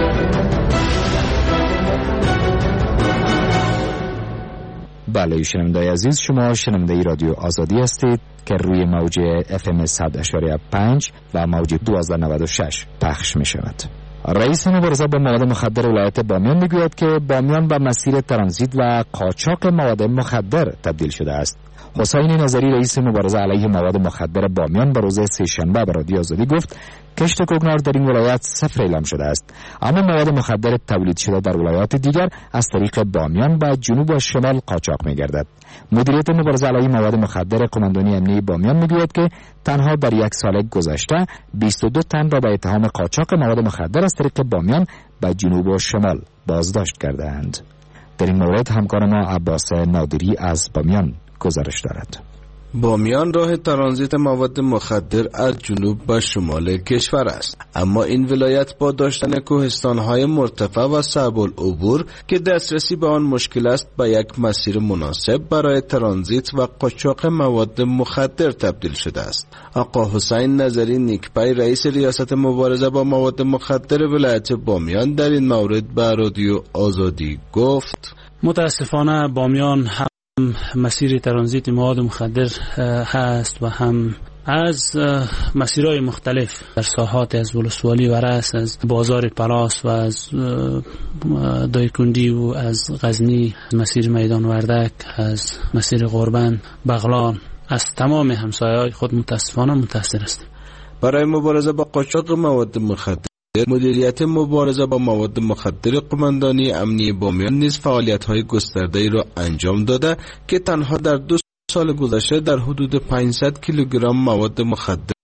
بله شنوندای عزیز، شما شنونده رادیو آزادی هستید که روی موج اف ام صد اشاری پنج و موج دوازده نود و شش پخش می شود. رئیس مبارزه با مواد مخدر ولایت بامیان میگوید که بامیان به مسیر ترانزیت و قاچاق مواد مخدر تبدیل شده است. حسین نظری رئیس مبارزه علیه مواد مخدر بامیان به روز سه‌شنبه به رادیو آزادی گفت کشت کوکنار در این ولایت صفر اعلام شده است، اما مواد مخدر تولید شده در ولایات دیگر از طریق بامیان به جنوب و شمال قاچاق می‌گردد. مدیریت مبارزه علیه مواد مخدر قماندانی امنیتی بامیان میگوید که تنها در یک سال گذشته بیست و دو تن را به اتهام قاچاق مواد مخدر از طریق بامیان به جنوب و شمال بازداشت کردند. در این مورد همکار ما عباس نادری از بامیان گزارش دارد. بامیان راه ترانزیت مواد مخدر از جنوب به شمال کشور است، اما این ولایت با داشتن کوهستان‌های مرتفع و صعب العبور که دسترسی به آن مشکل است به یک مسیر مناسب برای ترانزیت و قاچاق مواد مخدر تبدیل شده است. آقا حسین نظری نیکپی رئیس ریاست مبارزه با مواد مخدر ولایت بامیان در این مورد به رادیو آزادی گفت متاسفانه بامیان هم مسیر ترانزیت مواد مخدر هست و هم از مسیرهای مختلف در ساحات از ولسوالی و رأس، از بازار پلاس و از دایکندی و از غزنی، مسیر میدان وردک، از مسیر غربند، بغلان، از تمام همسایه‌های خود متاسفانه متاثر است. برای مبارزه با قاچاق مواد مخدر مدیریت مبارزه با مواد مخدر قماندانی امنیتی بامیان نیز فعالیت‌های گسترده‌ای را انجام داده که تنها در دو سال گذشته در حدود پانصد کیلوگرم مواد مخدر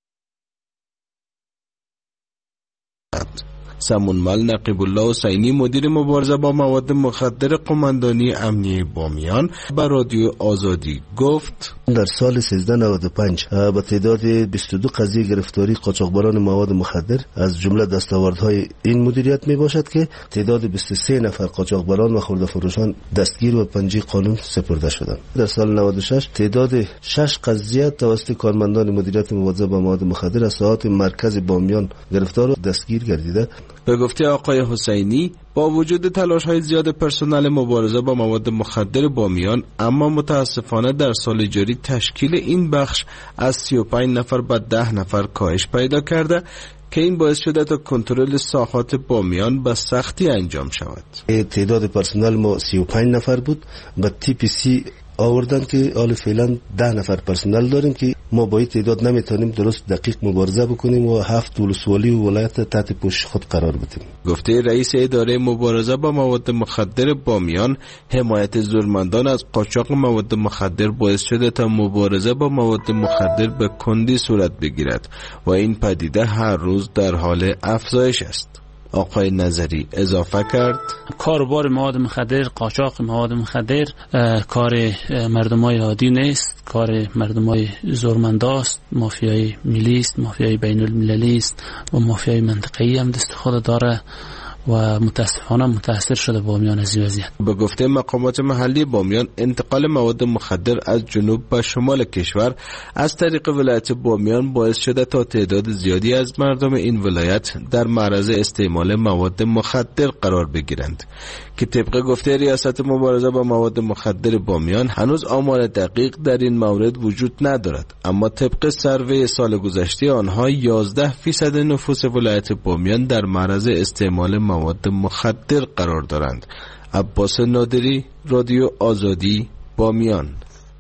سمونمال نقیب الله حسینی مدیر مبارزه با مواد مخدر قماندانی امنیتی بامیان به رادیو آزادی گفت در سال سیزده نود و پنج با تعداد بیست و دو قضیه گرفتاری قاچاقبران مواد مخدر از جمله دستاوردهای این مدیریت می باشد که تعداد بیست و سه نفر قاچاقبران و خرده فروشان دستگیر و پنجه قانون سپرده شدند. در سال نود و شش تعداد شش قضیه توسط کارمندان مدیریت مبارزه با مواد مخدر از ساحات مرکز بامیان گرفتار و دستگیر گردیده. به گفته آقای حسینی با وجود تلاش‌های زیاد پرسنل مبارزه با مواد مخدر بامیان، اما متاسفانه در سال جاری تشکیل این بخش از سی و پنج نفر به ده نفر کاهش پیدا کرده که این باعث شده تا کنترل ساحات بامیان به سختی انجام شود. تعداد پرسنل ما سی و پنج نفر بود، به تی پی سی آوردن که حال فعلا ده نفر پرسنل داریم که ما با این تعداد نمیتونیم درست دقیق مبارزه بکنیم و هفت ولسوالی و ولایت تحت پوشش خود قرار بدیم. گفته رئیس اداره مبارزه با مواد مخدر بامیان، حمایت زورمندان از قاچاق مواد مخدر باعث شده تا مبارزه با مواد مخدر به کندی صورت بگیرد و این پدیده هر روز در حال افزایش است. آقای نظری اضافه کرد کاروبار مواد مخدر، قاچاق مواد مخدر کار مردمای عادی نیست، کار مردمای زورمنداست، مافیای ملی است، مافیای بین المللی است و مافیای منطقه‌ای هم دست خود داره و متاسفانه متاثر شده بامیان از این وضعیت. به گفته مقامات محلی، بامیان انتقال مواد مخدر از جنوب به شمال کشور از طریق ولایت بامیان باعث شده تا تعداد زیادی از مردم این ولایت در معرض استعمال مواد مخدر قرار بگیرند که طبق گفته ریاست مبارزه با مواد مخدر بامیان هنوز آمار دقیق در این مورد وجود ندارد، اما طبق سروی سال گذشته آنها یازده فیصد نفوس ولایت بامیان در معرض استعمال مواد مخدر قرار دارند. عباس نادری، رادیو آزادی، بامیان.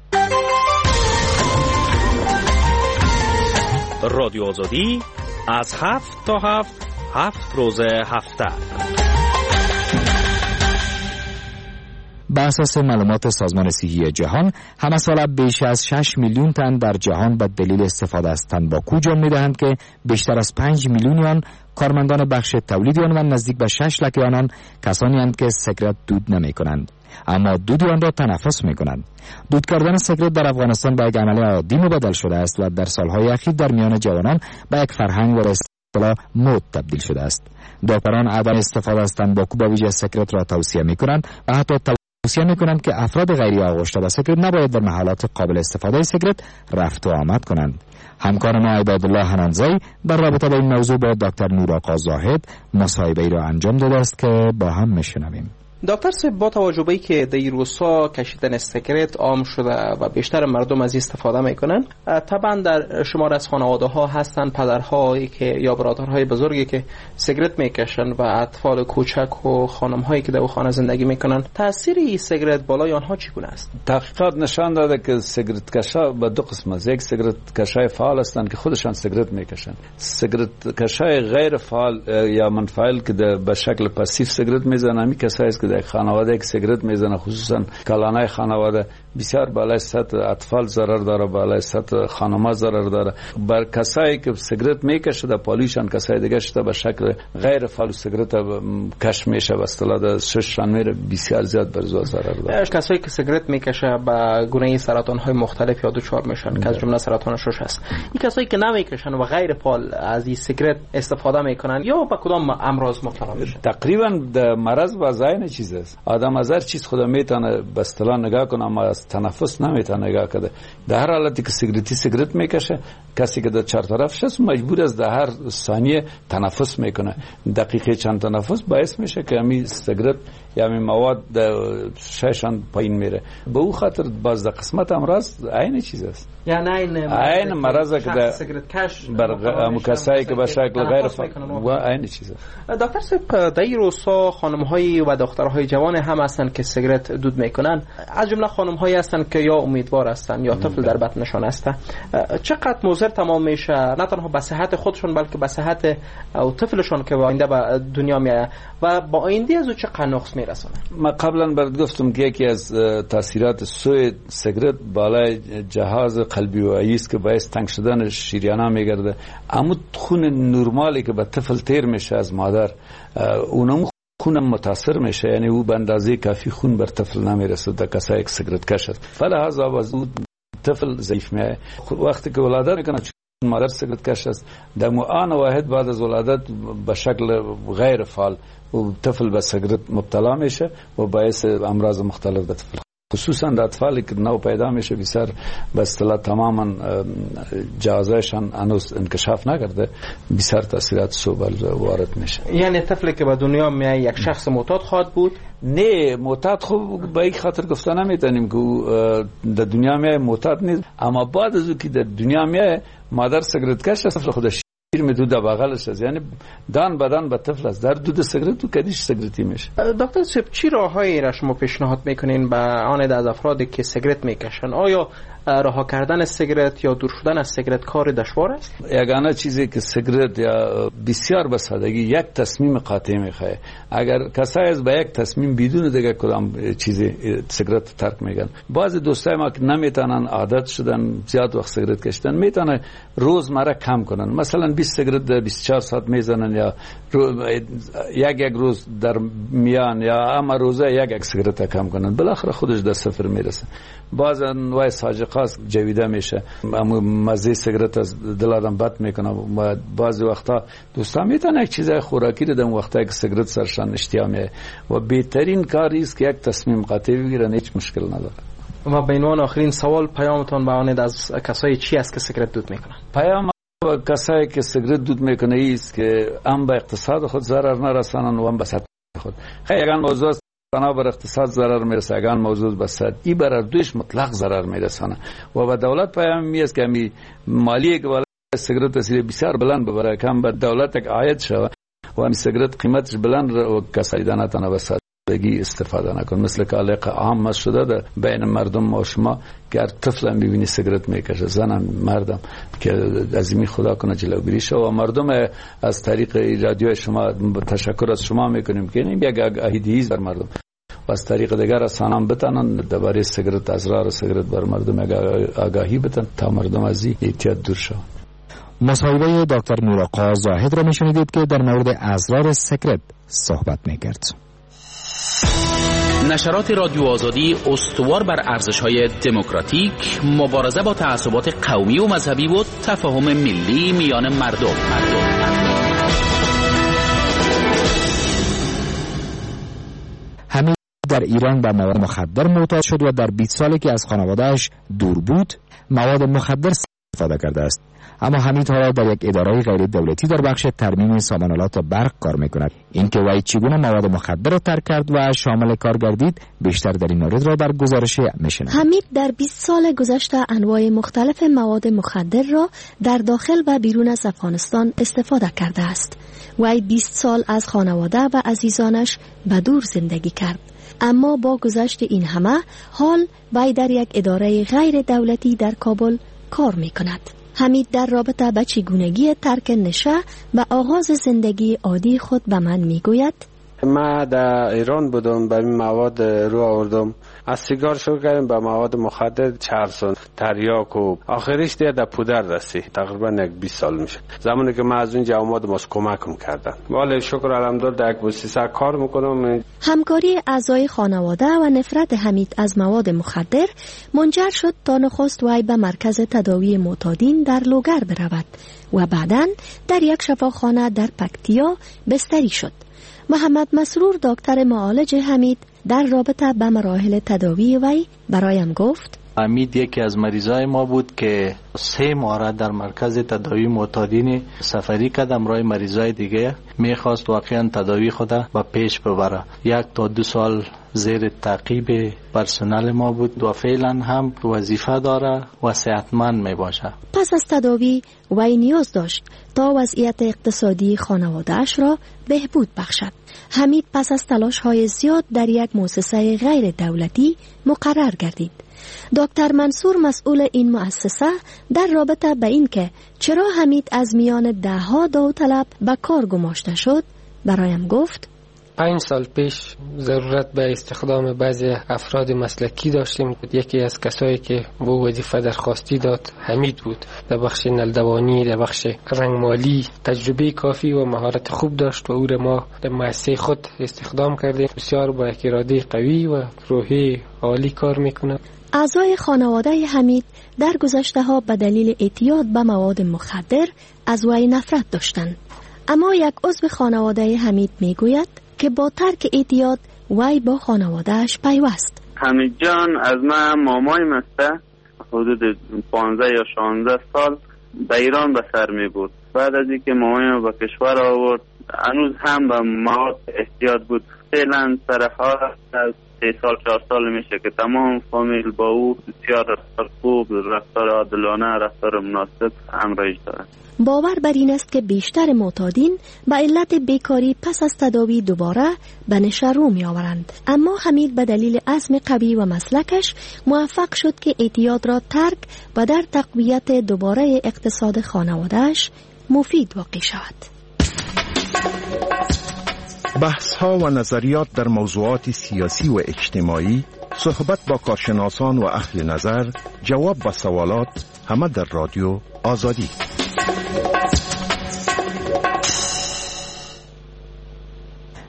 رادیو آزادی از هفت تا هفت هفت روز هفته. بر اساس معلومات سازمان صحی جهان، همه ساله بیش از شش میلیون تن در جهان به دلیل استفاده از تنباکو جان می‌دهند که بیشتر از پنج میلیون آن کارمندان بخش تولید آن و نزدیک به شش لک آنان کسانی اند که سیگرت دود نمی‌کنند، اما دود آن را تنفس می‌کنند. دود کردن سیگرت در افغانستان به یک عمل عادی مبادل شده است و در سالهای اخیر در میان جوانان به یک فرهنگ و به اصطلاح مد تبدیل شده است. داوران عدم استفاده از تنباکو به ویژه سیگرت را توصیه می‌کنند و حتی توصیه می‌کنند که افراد غیر آغشته به سیگرت نباید در محلات قابل استفاده سیگرت رفت و آمد کنند. همکار ما عبادالله حنانزی در رابطه با این موضوع با دکتر نورآقا زاهد مصاحبه‌ای را انجام داده است که با هم میشنویم. دکتر صاحب، با توجه به اینکه در این روزها کشیدن سیگرت عام شده و بیشتر مردم از استفاده میکنن، طبعا در شمار از خانواده ها هستن پدرهایی که یا برادرهای بزرگی که سیگرت میکشن و اطفال کوچک و خانم هایی که در خانه زندگی میکنن. تاثیر این سیگرت بالای آنها چگونه است؟ تحقیقات نشان داده که سیگرت کشا به دو قسم است. یک سیگرت کشای فعال هستند که خودشان سیگرت میکشن. سیگرت کشای غیر فعال یا منفعل که به شکل پاسیو سیگرت میزنن، همین کسایی است که در خانواده یک سیگرت میزنه، خصوصا کلانای خانواده بسیار بالای سطح اطفال ضرر داره، بالای سطح خانم‌ها ضرر داره. بر کسایی که سیگرت میکشه در پالیشان، کسای دیگه شده به شکل غیر فعال سیگرت کش میشه و اصطلاح شششان میره، بسیار زیاد بر زو ضرر داره. کسایی که سیگرت میکشه با گونه سرطان های مختلف یا دچار میشن که از جمله سرطان شش است. این کسایی که نمیکشن و غیر فعال از این سیگرت استفاده میکنن یا با کدام امراض مبتلا میشن؟ تقریبا در مرض و زاین چیز است. آدم از هر چیز خدا میتونه به اصطلاح نگاه کنه، اما از تنفس نمیتونه نگاه کنه. در هر حالتی که سیگرتی سیگرت میکشه، کسی که در چهارطرفش است مجبور است در هر ثانیه تنفس میکنه. دقیقه چند تنفس باعث میشه که همین سیگرت یا همین مواد ششان پایین میره. به او خاطر باز در قسمت امراض عین چیز است. یعنی عین عین مرض که در سیگرت کش بر مکسایی که به شکل غیر فعال و عین چیز است. دکتر صاحب، در این روزها خانم‌های و دخترهای جوان هم هستن که سیگرت دود میکنن، از جمله خانم‌هایی هستن که یا امیدوار هستن یا طفل در بطنشان است. چقدر مضر تمام میشه، نه تنها به صحت خودشون بلکه به صحت او طفلشون که آینده به دنیا میاد و با آینده از او چقدر نقص میرسونه؟ ما قبلا برات گفتم که یکی از تاثیرات سوء سیگرت بالای جهاز قلبی و ایست که باعث تنگ شدن شریان‌ها میگرده. اما خون نرمالی که به طفل تیر میشه از مادر، اونم خونم متاثر میشه، یعنی او به اندازه کافی خون بر طفل نمیرسه در کسایی که سیگرت کش است. فلهذا باز طفل ضعیف میشه. وقتی که ولادت میکنه چون مادر سیگرت کش است، در آن واحد بعد از ولادت به شکل غیر فعال و طفل به سیگرت مبتلا میشه و باعث امراض مختلف به طفل، خصوصا در اطفالی که نو پیدا میشه بسیار به اصطلاح تماما جهازشان هنوز انکشاف نکرده، بسیار تاثیرات سوء وارد میشه. یعنی طفلی که به دنیا میاد یک شخص معتاد خواهد بود؟ نه، معتاد خوب به این خاطر گفته نمیتونیم که در دنیا میاد معتاد نیست، اما بعد از اون که در دنیا میاد مادر سیگرت کش است، خودش شیر می دود بغلش است، یعنی دان بدن به طفل است، در دود سیگرت و کدیش سیگرتی میشه. دکتر صاحب، چی راههایی را شما پیشنهاد میکنین به آن از افرادی که سیگرت میکشن؟ آیا رها کردن سیگرت یا دور شدن از سیگرت کار دشوار است؟ یگانه چیزی که سیگرت یا بسیار به سادگی یک تصمیم قاطع میخواد. اگر کسایی از به یک تصمیم بدون دیگه کدام چیزی سیگرت ترک میگن. بعضی دوستای ما که نمیتونن، عادت شدن زیاد وقت سیگرت کشیدن، میتونن روزمره کم کنن. مثلا بیست سیگرت در بیست و چهار ساعت میزنن یا یک یک روز در میان یا اما روزه یک یک سیگرت کم کنن، بالاخره خودش در صفر میرسه. بعضن وای ساجقه خاص جویده میشه، اما مزه سیگرت از دل آدم بد میکنه و بعضی وقتا دوستا میتونه یک چیز خوراکی رو در وقتا که سیگرت سرشان اشتیا میه و بهترین کاری است که یک تصمیم قاطع بگیرن، هیچ مشکل نداره. و به عنوان آخرین سوال پیامتون به آنید از کسایی چی است که سیگرت دود میکنن؟ پیام و کسایی که سیگرت دود میکنه ایست که هم به اقتصاد خود ضرر نرسانن و هم به صحت خود. خیلی اگر موضوع بنا بر اقتصاد ضرر میرسه، اگر موضوع به صحت ای بر دوش مطلق ضرر میرسانه و به دولت پیام می است که می مالی که بالای سیگرت تاثیر بسیار بلند ببره، کم به دولت یک عاید شود و این سیگرت قیمتش بلند و کسایی نتونه به سادگی استفاده نکنه. مثل که علاقه عام شده در بین مردم و شما که هر طفل هم ببینی سیگرت میکشه، زن هم مردم، که از این خدا کنه جلوگیری شه. و مردم از طریق رادیو شما تشکر از شما میکنیم که این یک آگاهی بر مردم و از طریق دیگر رسانه‌ام بتانن درباره سیگرت، اضرار سیگرت بر مردم آگاهی بتن تا مردم از این اعتیاد دور شوند. مصاحبه دکتر نورآقا زاهد را میشنیدید که در مورد اضرار سیگرت صحبت میکرد. نشرات رادیو آزادی استوار بر ارزش‌های دموکراتیک، مبارزه با تعصبات قومی و مذهبی و تفاهم ملی میان مردم. حمید در ایران به مواد مخدر معتاد شد و در بیست سالی که از خانواده‌اش دور بود مواد مخدر استفاده کرده است. اما حمید حالا در یک اداره غیر دولتی در بخش ترمیم سامانه‌آلات برق کار میکند. اینکه وی چگونه مواد مخدر را ترک کرد و شامل کار گردید، بیشتر در این مورد را در گزارش میشنوید. حمید در بیست سال گذشته انواع مختلف مواد مخدر را در داخل و بیرون از افغانستان استفاده کرده است. وی بیست سال از خانواده و عزیزانش به دور زندگی کرد. اما با گذشت این همه، حال وی در یک اداره غیر دولتی در کابل کار میکند. حمید در رابطه با چگونگی ترک نشه و آغاز زندگی عادی خود به من میگوید: ما در ایران بودم، به این مواد رو آوردم، از سیگار شروع کردیم به مواد مخدر، چرسون، تریاک و آخرش دیگه در پودر رسی. تقریبا یک بیست سال میشه زمانی که من از اونجا اومدم، از کمکم کردن. ولی شکر الحمدلله در یک مؤسسه کار میکنم. همکاری اعضای خانواده و نفرت حمید از مواد مخدر منجر شد تا نخست وی به مرکز تداوی معتادین در لوگر برود و بعداً در یک شفاخانه در پکتیا بستری شد. محمد مسرور دکتر معالج حمید در رابطه به مراحل تداوی وی برایم گفت: حمید یکی از مریضای ما بود که سه ماه در مرکز تداوی معتادین سفری کرد، امرای مریضای دیگه میخواست واقعا تداوی خود به پیش ببره. یک تا دو سال زیر تعقیب پرسنل ما بود و فعلا هم وظیفه داره و صحتمند می باشه. پس از تداوی وی نیاز داشت تا وضعیت اقتصادی خانواده‌اش را بهبود بخشد. حمید پس از تلاش های زیاد در یک مؤسسه غیر دولتی مقرر گردید. دکتر منصور مسئول این مؤسسه در رابطه به این که چرا حمید از میان ده ها داوطلب به کار گماشته شد برایم گفت: پنج سال پیش ضرورت به استخدام بعضی افراد مسلکی داشتیم. یکی از کسایی که به وظیفه درخواستی داد حمید بود. در بخش نلدوانی، در بخش رنگمالی تجربه کافی و مهارت خوب داشت و او را ما در مؤسسه خود استخدام کردیم. بسیار با یک اراده قوی و روحی عالی کار میکنه. اعضای خانواده حمید در گذشته ها به دلیل اعتیاد به مواد مخدر از وی نفرت داشتند. اما یک عضو خانواده حمید میگوید که با ترک اعتیاد وی با خانوادهش پیوست. حمید جان از من مامای مسته حدود پانزده یا شانزده سال به ایران به سر می بود. بعد از اینکه مامای به کشور آورد، هنوز هم به مواد احتیاط بود. فعلا طرفها از سه سال چهار سال میشه که تمام فامیل با او بسیار رفتار خوب، رفتار عادلانه، رفتار مناسب همراهیش دارند. باور بر این است که بیشتر معتادین به علت بیکاری پس از تداوی دوباره به نشه رو می آورند. اما حمید به دلیل عزم قوی و مسلکش موفق شد که اعتیاد را ترک و در تقویت دوباره اقتصاد خانوادهش مفید واقع شود. بحث ها و نظریات در موضوعات سیاسی و اجتماعی، صحبت با کارشناسان و اهل نظر، جواب به سوالات، همه در رادیو آزادی.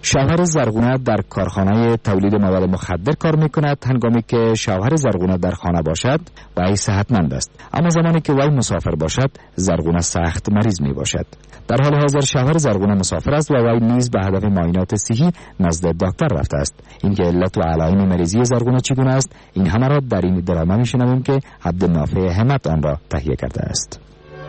شوهر زرغونه در کارخانه تولید مواد مخدر کار میکند، هنگامی که شوهر زرغونه در خانه باشد وی صحتمند است، اما زمانی که وی مسافر باشد زرغونه سخت مریض می باشد. در حال حاضر شوهر زرغونه مسافر است و وی نیز به هدف معاینات صحی نزد دکتر رفته است. اینکه علت و علائم مریضی زرغونه چگونه است، این همه را در این درامه میشنویم که عبدالنافع همت آن را تهیه کرده است.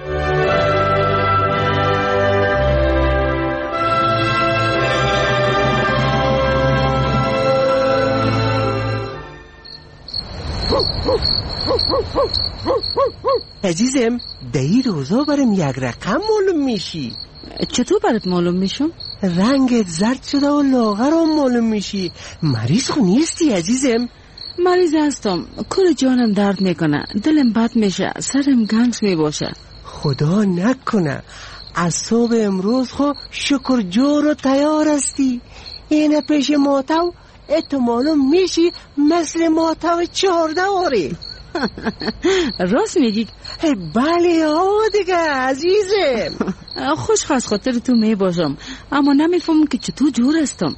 عزیزم در این روزا برم یک رقم معلوم میشی. چطور برات معلوم میشم؟ رنگت زرد شده و لاغرم معلوم میشی. مریض خو نیستی عزیزم؟ مریض هستم، کل جانم درد میکنه، دلم بد میشه، سرم گنگ میباشه. خدا نکنه از صبح امروز خو شکر جور و تیار هستی. اینه پیش ماتو اتو معلوم میشی مثل ماتو چهارده آره. راست میگی؟ بله ها دیگه عزیزم. خوش خواست خاطر تو میباشم، اما نمیفهمم که چطور جور هستم.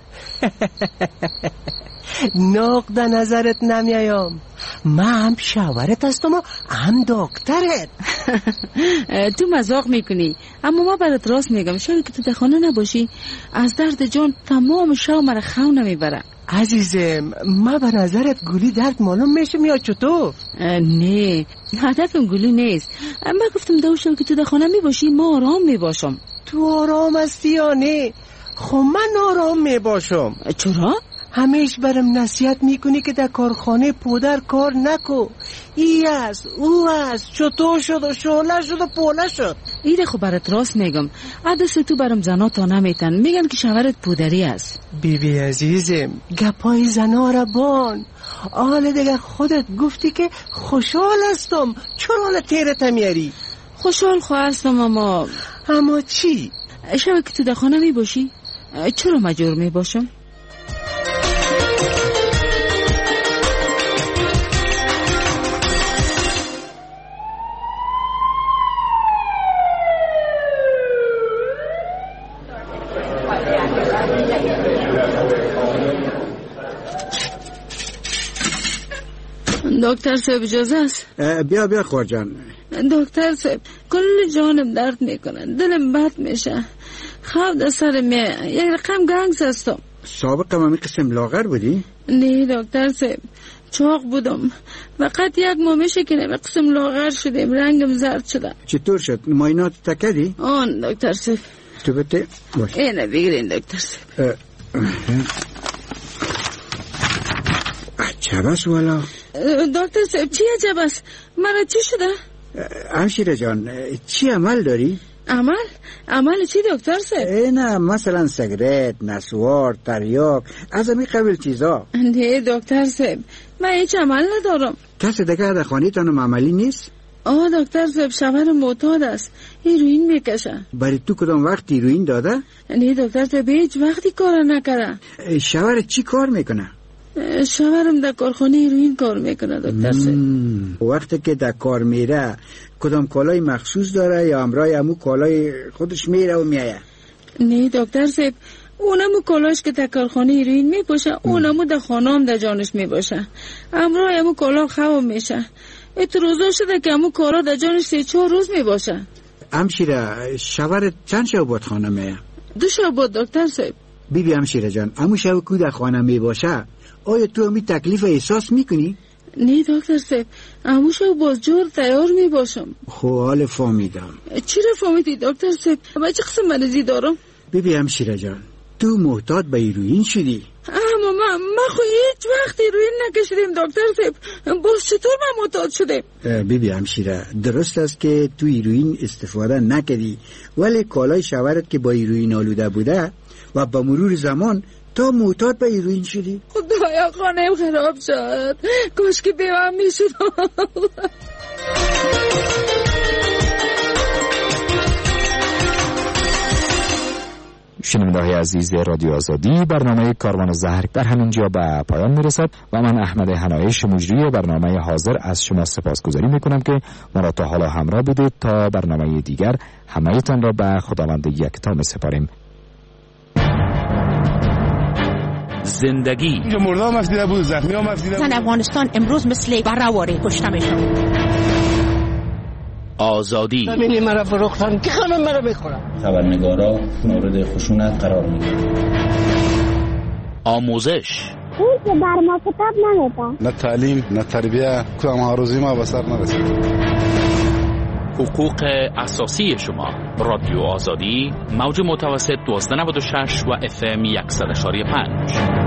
نقد نظرت نمیایم. من هم شوهرت هستم و هم دکترت. تو مزاق میکنی، اما ما برات راست میگم، شاید که تو در خانه نباشی از درد جان تمام شو مرا خو نمیبره. عزیزم ما به نظرت گولی درد معلوم میشم یا چطور؟ نه هدفم گولی نیست، من گفتم دوشم که تو در خانه میباشی ما آرام میباشم. تو آرام هستی یا نه؟ خب من آرام میباشم. چرا؟ همیش برم نصیحت میکنی که در کارخانه پودر کار نکو، ای است او است، چطور شد و شعله شد و پوله شد. ایده خب برات راست میگم، عدس تو برم زنا تا نمیتن، میگن که شوهرت پودری است. بی بی عزیزم گپای زنا را بان. آل دیگه خودت گفتی که خوشحال هستم، چرا حال تیرت میاری؟ خوشحال خو هستم اما اما چی؟ شب که تو در خانه میباشی چرا مجبور میباشم؟ دکتر صاحب اجازه است؟ بیا بیا خور جان. دکتر صاحب کل جانم درد میکنه، دلم بد میشه، خواب در سر میه، یک رقم گنگس هستم. سابقا مامی قسم لاغر بودی؟ نه دکتر صاحب چاق بودم، فقط یک ماه میشه که نمی قسم لاغر شدیم، رنگم زرد شده. چطور شد؟ معاینات تکدی؟ آن دکتر صاحب. تو بته باش. اینه بگیرین دکتر صاحب. عجب است والا. دکتر صاحب چی عجب است؟ مرا چی شده؟ همشیره جان چی عمل داری؟ عمل؟ عمل چی دکتر صاحب؟ نه مثلا سیگرت، نسوار، تریاک، از همین قبیل چیزا. نه دکتر صاحب من هیچ عمل ندارم. کسی دیگه در خانه تانم عملی نیست؟ آه دکتر صاحب شوهر معتاد است، هیروئین میکشه. برای تو کدام وقت هیروئین داده؟ نه دکتر صاحب هیچ وقتی کار نکره. شوهر چی کار میکنه؟ شوهرم در کارخانه هیروئین کار میکنه دکتر صاحب. وقتی که در کار میره کدام کالای مخصوص داره یا همراه همون کالای خودش میره و میایه؟ نه دکتر صاحب اونمو کالاش که در کارخانه هیروئین میپوشه اونمو در خانه هم در جانش میباشه، همراه همون کالا خواب میشه. ات روزا شده که همون کارا در جانش سه چهار روز میباشه. همشیره شوهر چند شب بود خانه میه؟ دو شب بود دکتر صاحب. بی بی همشیره جان همون شب که در خانه میباشه آیا تو همی تکلیف احساس میکنی؟ نه دکتر صاحب همون شب باز جور تیار میباشم. خب حال فهمیدم. چرا فهمیدی دکتر صاحب؟ من چه قسم مریضی دارم؟ بی بی همشیره جان تو محتاط به هیروئین شدی؟ اما من من خو هیچ وقت هیروئین نکشیدم دکتر صاحب، باز چطور من معتاد شدم؟ بی بی همشیره درست است که تو هیروئین استفاده نکردی، ولی کالای شوهرت که با هیروئین آلوده بوده و با مرور زمان تا معتاد به هیروئین شدی. خدایا خانه‌ام خراب شد، کاش که بیوام میشدم. شنونده‌های عزیز رادیو آزادی، برنامه کاروان زهر در همینجا به پایان میرسد و من احمد حنایش مجری برنامه حاضر از شما سپاسگزاری میکنم که ما را تا حالا همراه بودید. تا برنامه دیگر همه‌تان را به خداوند یکتا میسپاریم. زندگی. اینجا مردا هم افدیده بود، زخمی هم افدیده بود. زن افغانستان امروز مثل برهواره کشته میشن. آزادی. ببینی مرا فروختن که خانم مرا بخورم. خبرنگارا مورد خشونت قرار میگیرن. آموزش. اون که بر ما کتاب نمیده. نه تعلیم نه تربیه، کدام آرزوی ما به سر نرسید. حقوق اساسی شما. رادیو آزادی، موج متوسط دوازده نود و شش و اف ام صد و شش و پنج.